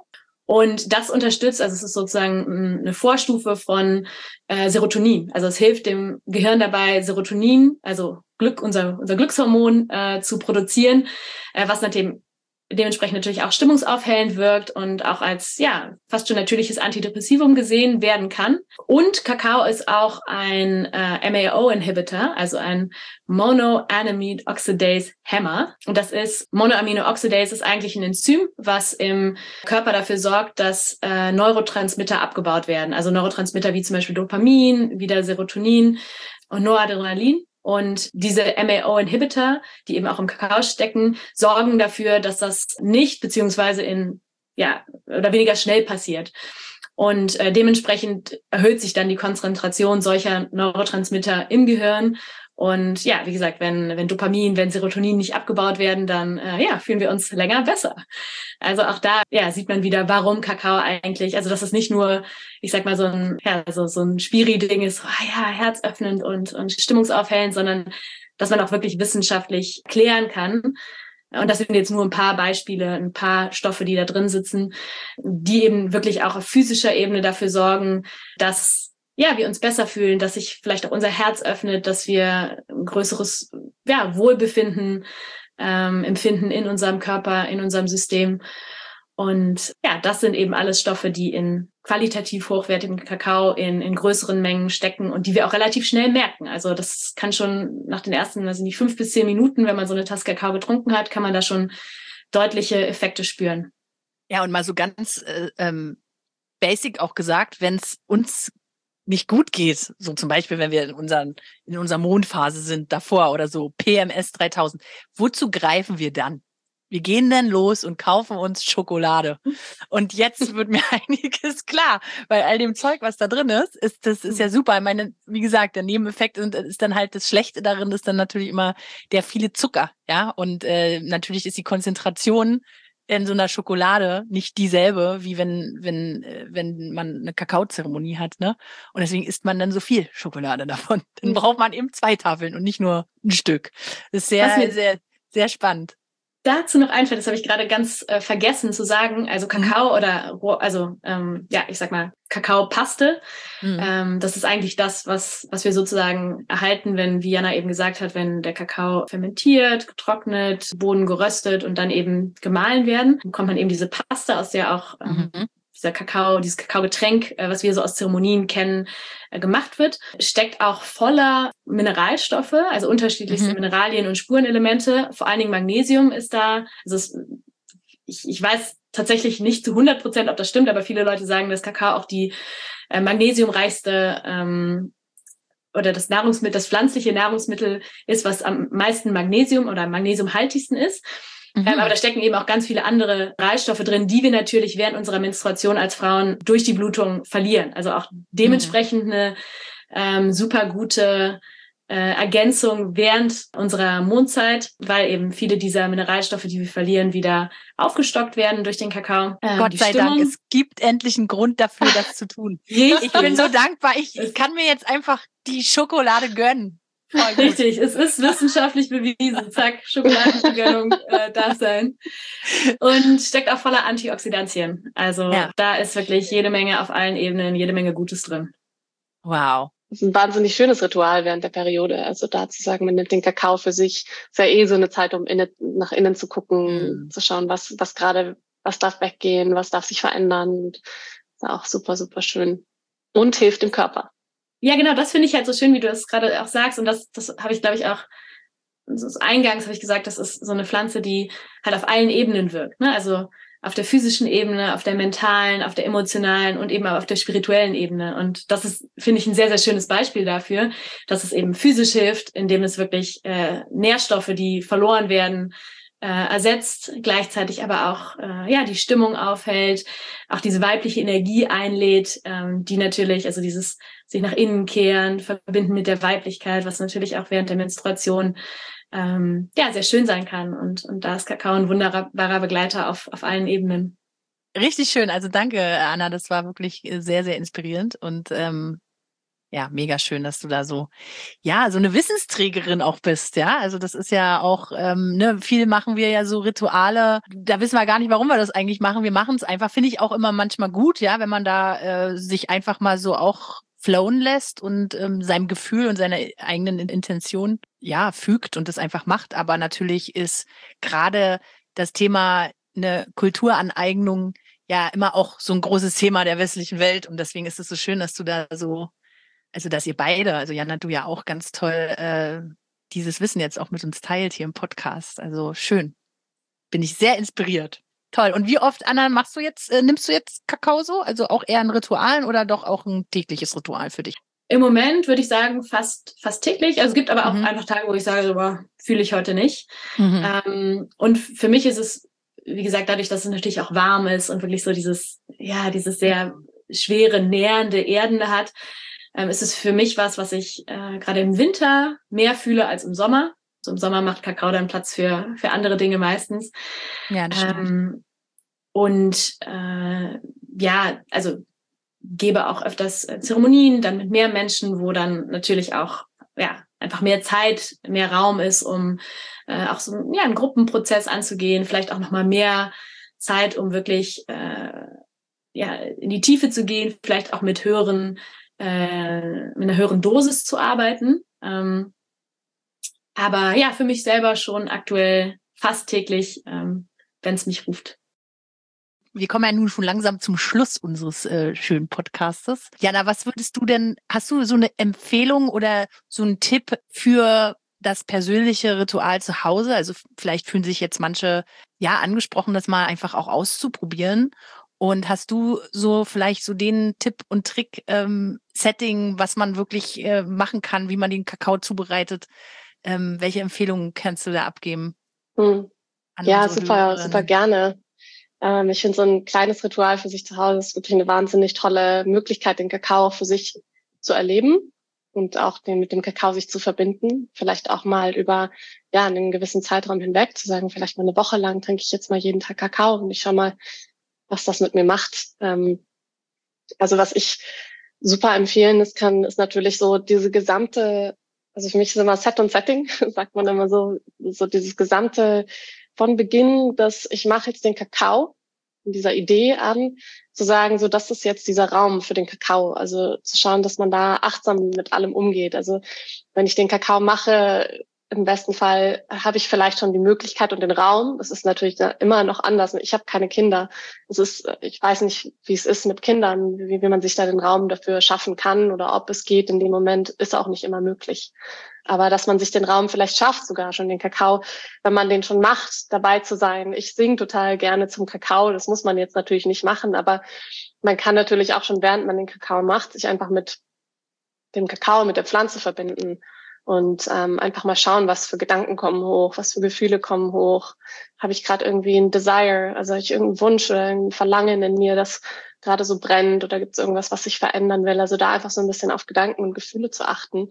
B: Und das unterstützt, also es ist sozusagen eine Vorstufe von Serotonin. Also es hilft dem Gehirn dabei, Serotonin, also unser Glückshormon zu produzieren, was dementsprechend natürlich auch stimmungsaufhellend wirkt und auch als fast schon natürliches Antidepressivum gesehen werden kann. Und Kakao ist auch ein MAO-Inhibitor, also ein Monoamine Oxidase Hemmer. Und das ist Monoamine Oxidase ist eigentlich ein Enzym, was im Körper dafür sorgt, dass Neurotransmitter abgebaut werden. Also Neurotransmitter wie zum Beispiel Dopamin, wieder Serotonin und Noradrenalin. Und diese MAO-Inhibitor, die eben auch im Kakao stecken, sorgen dafür, dass das nicht beziehungsweise oder weniger schnell passiert. Und dementsprechend erhöht sich dann die Konzentration solcher Neurotransmitter im Gehirn. Und wie gesagt, wenn Dopamin, wenn Serotonin nicht abgebaut werden, dann fühlen wir uns länger besser. Also auch da sieht man wieder, warum Kakao eigentlich, also dass es nicht nur, ich sag mal, so ein Spiri-Ding ist, herzöffnend und stimmungsaufhellend, sondern dass man auch wirklich wissenschaftlich klären kann. Und das sind jetzt nur ein paar Beispiele, ein paar Stoffe, die da drin sitzen, die eben wirklich auch auf physischer Ebene dafür sorgen, dass wir uns besser fühlen, dass sich vielleicht auch unser Herz öffnet, dass wir ein größeres Wohlbefinden empfinden in unserem Körper, in unserem System. Und das sind eben alles Stoffe, die in qualitativ hochwertigem Kakao in größeren Mengen stecken und die wir auch relativ schnell merken. Also das kann schon nach den ersten, 5 bis 10 Minuten, wenn man so eine Tasse Kakao getrunken hat, kann man da schon deutliche Effekte spüren.
A: Ja, und mal so ganz basic auch gesagt, wenn es uns nicht gut geht, so zum Beispiel, wenn wir in unserer Mondphase sind, davor oder so, PMS 3000, wozu greifen wir dann? Wir gehen dann los und kaufen uns Schokolade. Und jetzt wird mir einiges klar, weil all dem Zeug, was da drin das ist ja super. Ich meine, wie gesagt, der Nebeneffekt ist dann halt das Schlechte darin, ist dann natürlich immer der viele Zucker, ja. Und natürlich ist die Konzentration in so einer Schokolade nicht dieselbe, wie wenn man eine Kakaozeremonie hat, ne? Und deswegen isst man dann so viel Schokolade davon. Dann braucht man eben 2 Tafeln und nicht nur ein Stück. Das ist sehr, sehr, sehr spannend.
B: Dazu noch einfällt, das habe ich gerade ganz vergessen zu sagen, also Kakao ich sag mal Kakaopaste, das ist eigentlich das, was wir sozusagen erhalten, wenn, wie Jana eben gesagt hat, wenn der Kakao fermentiert, getrocknet, Bohnen geröstet und dann eben gemahlen werden, dann bekommt man eben diese Paste, aus der auch dieses Kakaogetränk, was wir so aus Zeremonien kennen, gemacht wird, steckt auch voller Mineralstoffe, also unterschiedlichste Mineralien und Spurenelemente. Vor allen Dingen Magnesium ist da. Also ich weiß tatsächlich nicht zu 100%, ob das stimmt, aber viele Leute sagen, dass Kakao auch die magnesiumreichste oder das pflanzliche Nahrungsmittel ist, was am meisten Magnesium oder am magnesiumhaltigsten ist. Aber da stecken eben auch ganz viele andere Mineralstoffe drin, die wir natürlich während unserer Menstruation als Frauen durch die Blutung verlieren. Also auch dementsprechend eine super gute Ergänzung während unserer Mondzeit, weil eben viele dieser Mineralstoffe, die wir verlieren, wieder aufgestockt werden durch den Kakao.
A: Gott sei Dank, es gibt endlich einen Grund dafür, das zu tun. Ich bin so dankbar, ich kann mir jetzt einfach die Schokolade gönnen.
B: Richtig, es ist wissenschaftlich bewiesen. Zack, Schokoladenvergönnung darf sein. Und steckt auch voller Antioxidantien. Also da ist wirklich jede Menge auf allen Ebenen, jede Menge Gutes drin.
A: Wow.
C: Das ist ein wahnsinnig schönes Ritual während der Periode. Also da zu sagen, man nimmt den Kakao für sich, ist ja so eine Zeit, um nach innen zu gucken, zu schauen, was darf weggehen, was darf sich verändern. Und ist auch super, super schön. Und hilft dem Körper.
B: Ja, genau, das finde ich halt so schön, wie du das gerade auch sagst. Und das habe ich, glaube ich, auch eingangs habe ich gesagt, das ist so eine Pflanze, die halt auf allen Ebenen wirkt. Ne? Also auf der physischen Ebene, auf der mentalen, auf der emotionalen und eben auch auf der spirituellen Ebene. Und das ist, finde ich, ein sehr, sehr schönes Beispiel dafür, dass es eben physisch hilft, indem es wirklich Nährstoffe, die verloren werden, ersetzt, gleichzeitig aber auch die Stimmung aufhält, auch diese weibliche Energie einlädt, die natürlich, also dieses sich nach innen kehren, verbinden mit der Weiblichkeit, was natürlich auch während der Menstruation sehr schön sein kann. Und da ist Kakao ein wunderbarer Begleiter auf allen Ebenen.
A: Richtig schön. Also danke, Anna. Das war wirklich sehr, sehr inspirierend. Und Ja, mega schön, dass du da so eine Wissensträgerin auch bist, ja. Also das ist ja auch, viel machen wir ja so Rituale. Da wissen wir gar nicht, warum wir das eigentlich machen. Wir machen es einfach, finde ich auch immer manchmal gut, ja, wenn man da sich einfach mal so auch flowen lässt und seinem Gefühl und seiner eigenen Intention fügt und das einfach macht. Aber natürlich ist gerade das Thema eine Kulturaneignung ja immer auch so ein großes Thema der westlichen Welt. Und deswegen ist es so schön, dass du da so, also dass ihr beide, also Jana, du ja auch ganz toll dieses Wissen jetzt auch mit uns teilt hier im Podcast. Also schön. Bin ich sehr inspiriert. Toll. Und wie oft, Anna, nimmst du jetzt Kakao so? Also auch eher in Ritualen oder doch auch ein tägliches Ritual für dich?
B: Im Moment würde ich sagen, fast täglich. Also es gibt aber auch einfach Tage, wo ich sage, so, fühle ich heute nicht. Und für mich ist es, wie gesagt, dadurch, dass es natürlich auch warm ist und wirklich so dieses sehr schwere, nährende, erdende hat, ist es für mich was ich gerade im Winter mehr fühle als im Sommer. So im Sommer macht Kakao dann Platz für andere Dinge meistens.
A: Ja, das stimmt.
B: Also gebe auch öfters Zeremonien, dann mit mehr Menschen, wo dann natürlich auch einfach mehr Zeit, mehr Raum ist, um auch so einen Gruppenprozess anzugehen, vielleicht auch nochmal mehr Zeit, um wirklich in die Tiefe zu gehen, vielleicht auch mit einer höheren Dosis zu arbeiten. Aber ja, für mich selber schon aktuell fast täglich, wenn es mich ruft.
A: Wir kommen ja nun schon langsam zum Schluss unseres schönen Podcastes. Jana, was würdest du denn, hast du so eine Empfehlung oder so einen Tipp für das persönliche Ritual zu Hause? Also vielleicht fühlen sich jetzt manche angesprochen, das mal einfach auch auszuprobieren. Und hast du so vielleicht so den Tipp und Trick, Setting, was man wirklich machen kann, wie man den Kakao zubereitet? Welche Empfehlungen kannst du da abgeben?
C: Ja, super gerne. Ich finde, so ein kleines Ritual für sich zu Hause ist wirklich eine wahnsinnig tolle Möglichkeit, den Kakao für sich zu erleben und auch mit dem Kakao sich zu verbinden. Vielleicht auch mal über einen gewissen Zeitraum hinweg zu sagen, vielleicht mal eine Woche lang trinke ich jetzt mal jeden Tag Kakao und ich schau mal, was das mit mir macht. Also was ich super empfehlen ist natürlich so diese gesamte, also für mich ist immer Set und Setting, sagt man immer so dieses gesamte von Beginn, dass ich mache jetzt den Kakao in dieser Idee an, zu sagen, so das ist jetzt dieser Raum für den Kakao. Also zu schauen, dass man da achtsam mit allem umgeht. Also wenn ich den Kakao mache, im besten Fall habe ich vielleicht schon die Möglichkeit und den Raum. Das ist natürlich immer noch anders. Ich habe keine Kinder. Ich weiß nicht, wie es ist mit Kindern, wie man sich da den Raum dafür schaffen kann oder ob es geht in dem Moment, ist auch nicht immer möglich. Aber dass man sich den Raum vielleicht schafft, sogar schon den Kakao, wenn man den schon macht, dabei zu sein. Ich singe total gerne zum Kakao. Das muss man jetzt natürlich nicht machen, aber man kann natürlich auch schon, während man den Kakao macht, sich einfach mit dem Kakao, mit der Pflanze verbinden. Und einfach mal schauen, was für Gedanken kommen hoch, was für Gefühle kommen hoch. Habe ich gerade irgendwie ein Desire, also habe ich irgendeinen Wunsch oder ein Verlangen in mir, das gerade so brennt, oder gibt es irgendwas, was ich verändern will? Also da einfach so ein bisschen auf Gedanken und Gefühle zu achten.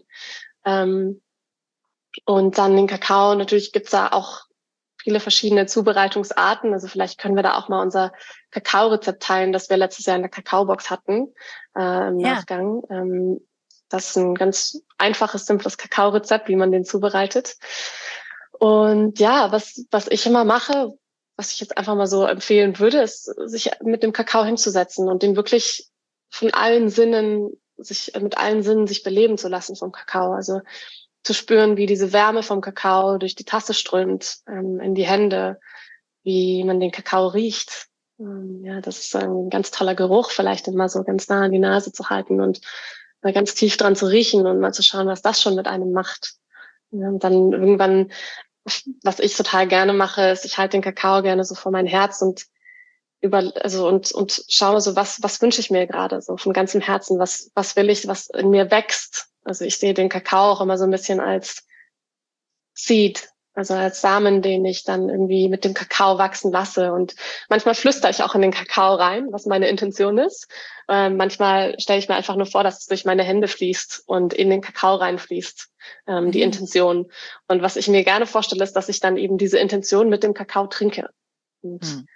C: Und dann den Kakao, natürlich gibt's da auch viele verschiedene Zubereitungsarten. Also vielleicht können wir da auch mal unser Kakao-Rezept teilen, das wir letztes Jahr in der Kakaobox hatten im Nachgang. Das ist ein ganz einfaches, simples Kakao-Rezept, wie man den zubereitet. Und ja, was ich immer mache, was ich jetzt einfach mal so empfehlen würde, ist, sich mit dem Kakao hinzusetzen und den wirklich mit allen Sinnen sich beleben zu lassen vom Kakao. Also zu spüren, wie diese Wärme vom Kakao durch die Tasse strömt, in die Hände, wie man den Kakao riecht. Das ist ein ganz toller Geruch, vielleicht immer so ganz nah an die Nase zu halten und mal ganz tief dran zu riechen und mal zu schauen, was das schon mit einem macht. Und dann irgendwann, was ich total gerne mache, ist, ich halte den Kakao gerne so vor mein Herz und schaue so, was wünsche ich mir gerade so von ganzem Herzen, was will ich, was in mir wächst. Also ich sehe den Kakao auch immer so ein bisschen als Seed, also als Samen, den ich dann irgendwie mit dem Kakao wachsen lasse. Und manchmal flüstere ich auch in den Kakao rein, was meine Intention ist. Manchmal stelle ich mir einfach nur vor, dass es durch meine Hände fließt und in den Kakao reinfließt, die Intention. Und was ich mir gerne vorstelle, ist, dass ich dann eben diese Intention mit dem Kakao trinke. Und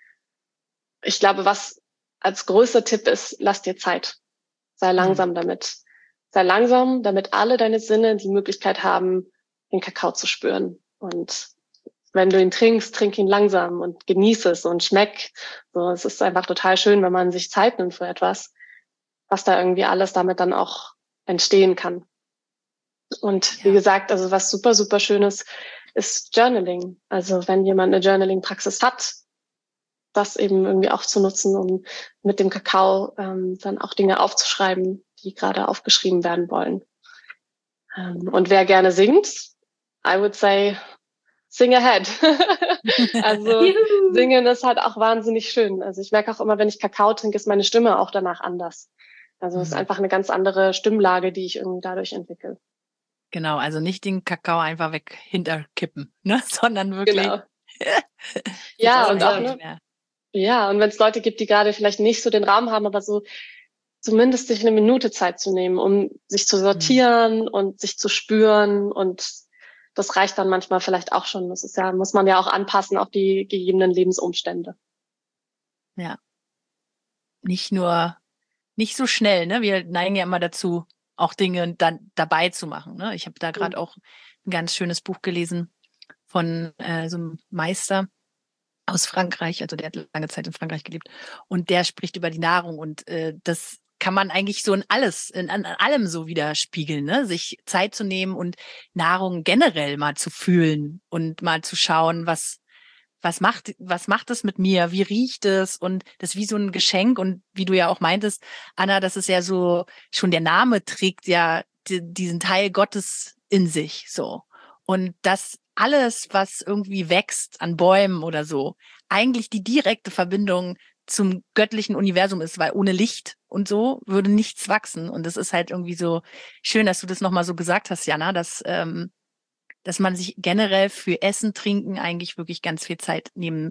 C: ich glaube, was als größter Tipp ist, lass dir Zeit. Sei langsam damit. Sei langsam, damit alle deine Sinne die Möglichkeit haben, den Kakao zu spüren. Und wenn du ihn trinkst, trink ihn langsam und genieße es und schmeck. So, es ist einfach total schön, wenn man sich Zeit nimmt für etwas, was da irgendwie alles damit dann auch entstehen kann. Und wie gesagt, also was super, super Schönes ist Journaling. Also wenn jemand eine Journaling-Praxis hat, das eben irgendwie auch zu nutzen, um mit dem Kakao dann auch Dinge aufzuschreiben, die gerade aufgeschrieben werden wollen. Und wer gerne singt, I would say, sing ahead. Also singen ist halt auch wahnsinnig schön. Also ich merke auch immer, wenn ich Kakao trinke, ist meine Stimme auch danach anders. Also es ist einfach eine ganz andere Stimmlage, die ich irgendwie dadurch entwickle.
A: Genau, also nicht den Kakao einfach weg hinterkippen, ne, sondern wirklich.
C: Genau. Ja, und auch, ja, und wenn es Leute gibt, die gerade vielleicht nicht so den Raum haben, aber so zumindest sich eine Minute Zeit zu nehmen, um sich zu sortieren und sich zu spüren, und das reicht dann manchmal vielleicht auch schon. Das ist ja, muss man ja auch anpassen auf die gegebenen Lebensumstände.
A: Ja. Nicht so schnell, ne? Wir neigen ja immer dazu, auch Dinge dann dabei zu machen, ne? Ich habe da gerade auch ein ganz schönes Buch gelesen von so einem Meister aus Frankreich, also der hat lange Zeit in Frankreich gelebt, und der spricht über die Nahrung, und das kann man eigentlich so in allem so widerspiegeln, ne? Sich Zeit zu nehmen und Nahrung generell mal zu fühlen und mal zu schauen, was macht es mit mir? Wie riecht es? Und das ist wie so ein Geschenk. Und wie du ja auch meintest, Anna, das ist ja so, schon der Name trägt ja diesen Teil Gottes in sich, so. Und das alles, was irgendwie wächst an Bäumen oder so, eigentlich die direkte Verbindung zum göttlichen Universum ist, weil ohne Licht und so würde nichts wachsen. Und es ist halt irgendwie so schön, dass du das nochmal so gesagt hast, Jana, dass man sich generell für Essen, Trinken eigentlich wirklich ganz viel Zeit nehmen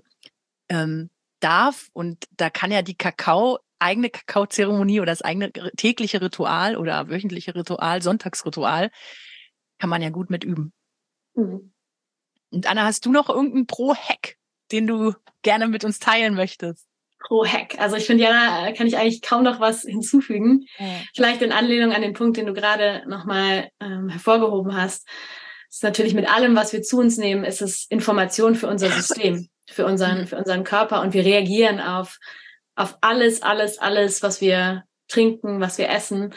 A: darf. Und da kann ja die eigene Kakaozeremonie oder das eigene tägliche Ritual oder wöchentliche Ritual, Sonntagsritual, kann man ja gut mit üben. Mhm. Und Anna, hast du noch irgendeinen Pro-Hack, den du gerne mit uns teilen möchtest?
B: Pro-Hack. Also ich finde, Jana, kann ich eigentlich kaum noch was hinzufügen. Vielleicht in Anlehnung an den Punkt, den du gerade nochmal hervorgehoben hast. Das ist natürlich mit allem, was wir zu uns nehmen, ist es Information für unser System, für unseren Körper, und wir reagieren auf alles, was wir trinken, was wir essen,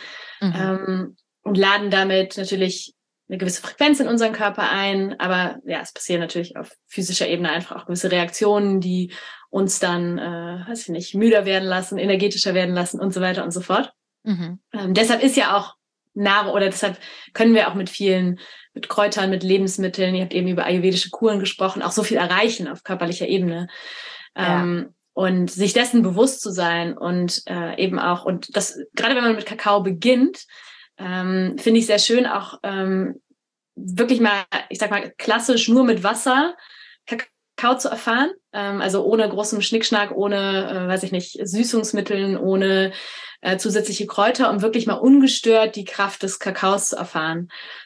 B: und laden damit natürlich eine gewisse Frequenz in unseren Körper ein, aber ja, es passieren natürlich auf physischer Ebene einfach auch gewisse Reaktionen, die uns dann, weiß ich nicht, müder werden lassen, energetischer werden lassen und so weiter und so fort. Deshalb ist ja auch Nahrung, oder deshalb können wir auch mit Kräutern, mit Lebensmitteln, ihr habt eben über ayurvedische Kuren gesprochen, auch so viel erreichen auf körperlicher Ebene. Ja. Und sich dessen bewusst zu sein und eben auch, und das, gerade wenn man mit Kakao beginnt, finde ich sehr schön, auch wirklich mal, ich sag mal, klassisch nur mit Wasser Kakao zu erfahren, also ohne großem Schnickschnack, ohne, weiß ich nicht, Süßungsmitteln, ohne zusätzliche Kräuter, um wirklich mal ungestört die Kraft des Kakaos zu erfahren.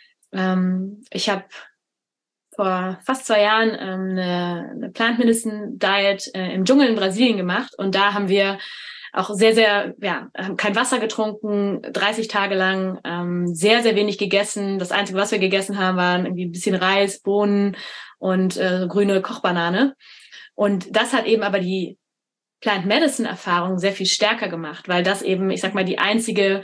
B: Ich habe vor fast 2 Jahren eine Plant Medicine Diet im Dschungel in Brasilien gemacht, und da haben wir auch sehr, sehr, haben kein Wasser getrunken, 30 Tage lang, sehr, sehr wenig gegessen. Das Einzige, was wir gegessen haben, waren irgendwie ein bisschen Reis, Bohnen und grüne Kochbanane. Und das hat eben aber die Plant Medicine Erfahrung sehr viel stärker gemacht, weil das eben, ich sag mal, die einzige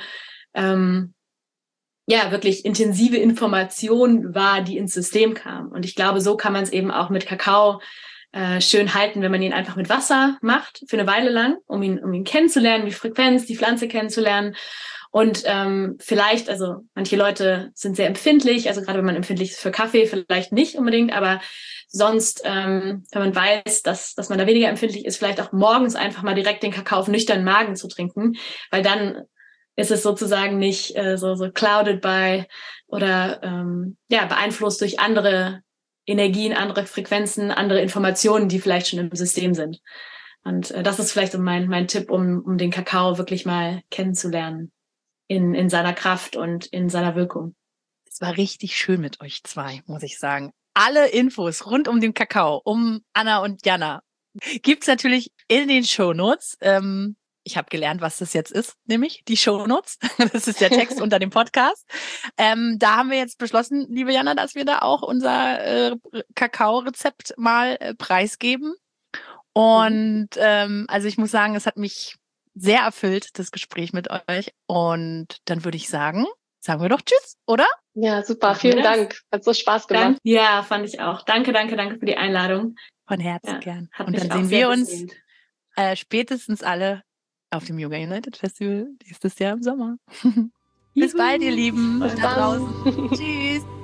B: wirklich intensive Information war, die ins System kam. Und ich glaube, so kann man es eben auch mit Kakao schön halten, wenn man ihn einfach mit Wasser macht, für eine Weile lang, um ihn kennenzulernen, die Frequenz, die Pflanze kennenzulernen. Und vielleicht, also manche Leute sind sehr empfindlich, also gerade wenn man empfindlich ist für Kaffee, vielleicht nicht unbedingt, aber sonst, wenn man weiß, dass man da weniger empfindlich ist, vielleicht auch morgens einfach mal direkt den Kakao auf nüchternen Magen zu trinken, weil dann ist es sozusagen nicht so clouded by oder beeinflusst durch andere Energien, andere Frequenzen, andere Informationen, die vielleicht schon im System sind. Und das ist vielleicht so mein Tipp, um den Kakao wirklich mal kennenzulernen in seiner Kraft und in seiner Wirkung.
A: Es war richtig schön mit euch zwei, muss ich sagen. Alle Infos rund um den Kakao, um Anna und Jana, gibt's natürlich in den Shownotes. Ich habe gelernt, was das jetzt ist, nämlich die Shownotes. Das ist der Text unter dem Podcast. Da haben wir jetzt beschlossen, liebe Jana, dass wir da auch unser Kakao-Rezept mal preisgeben. Und also ich muss sagen, es hat mich sehr erfüllt, das Gespräch mit euch. Und dann würde ich sagen wir doch Tschüss, oder?
C: Ja, super. Vielen Dank. Hat so Spaß gemacht.
B: Ja, fand ich auch. Danke für die Einladung.
A: Von Herzen gern.
B: Und dann sehen wir uns
A: spätestens alle auf dem Yoga United Festival nächstes Jahr im Sommer. Bis bald, ihr Lieben.
C: Bis dann.
A: Tschüss.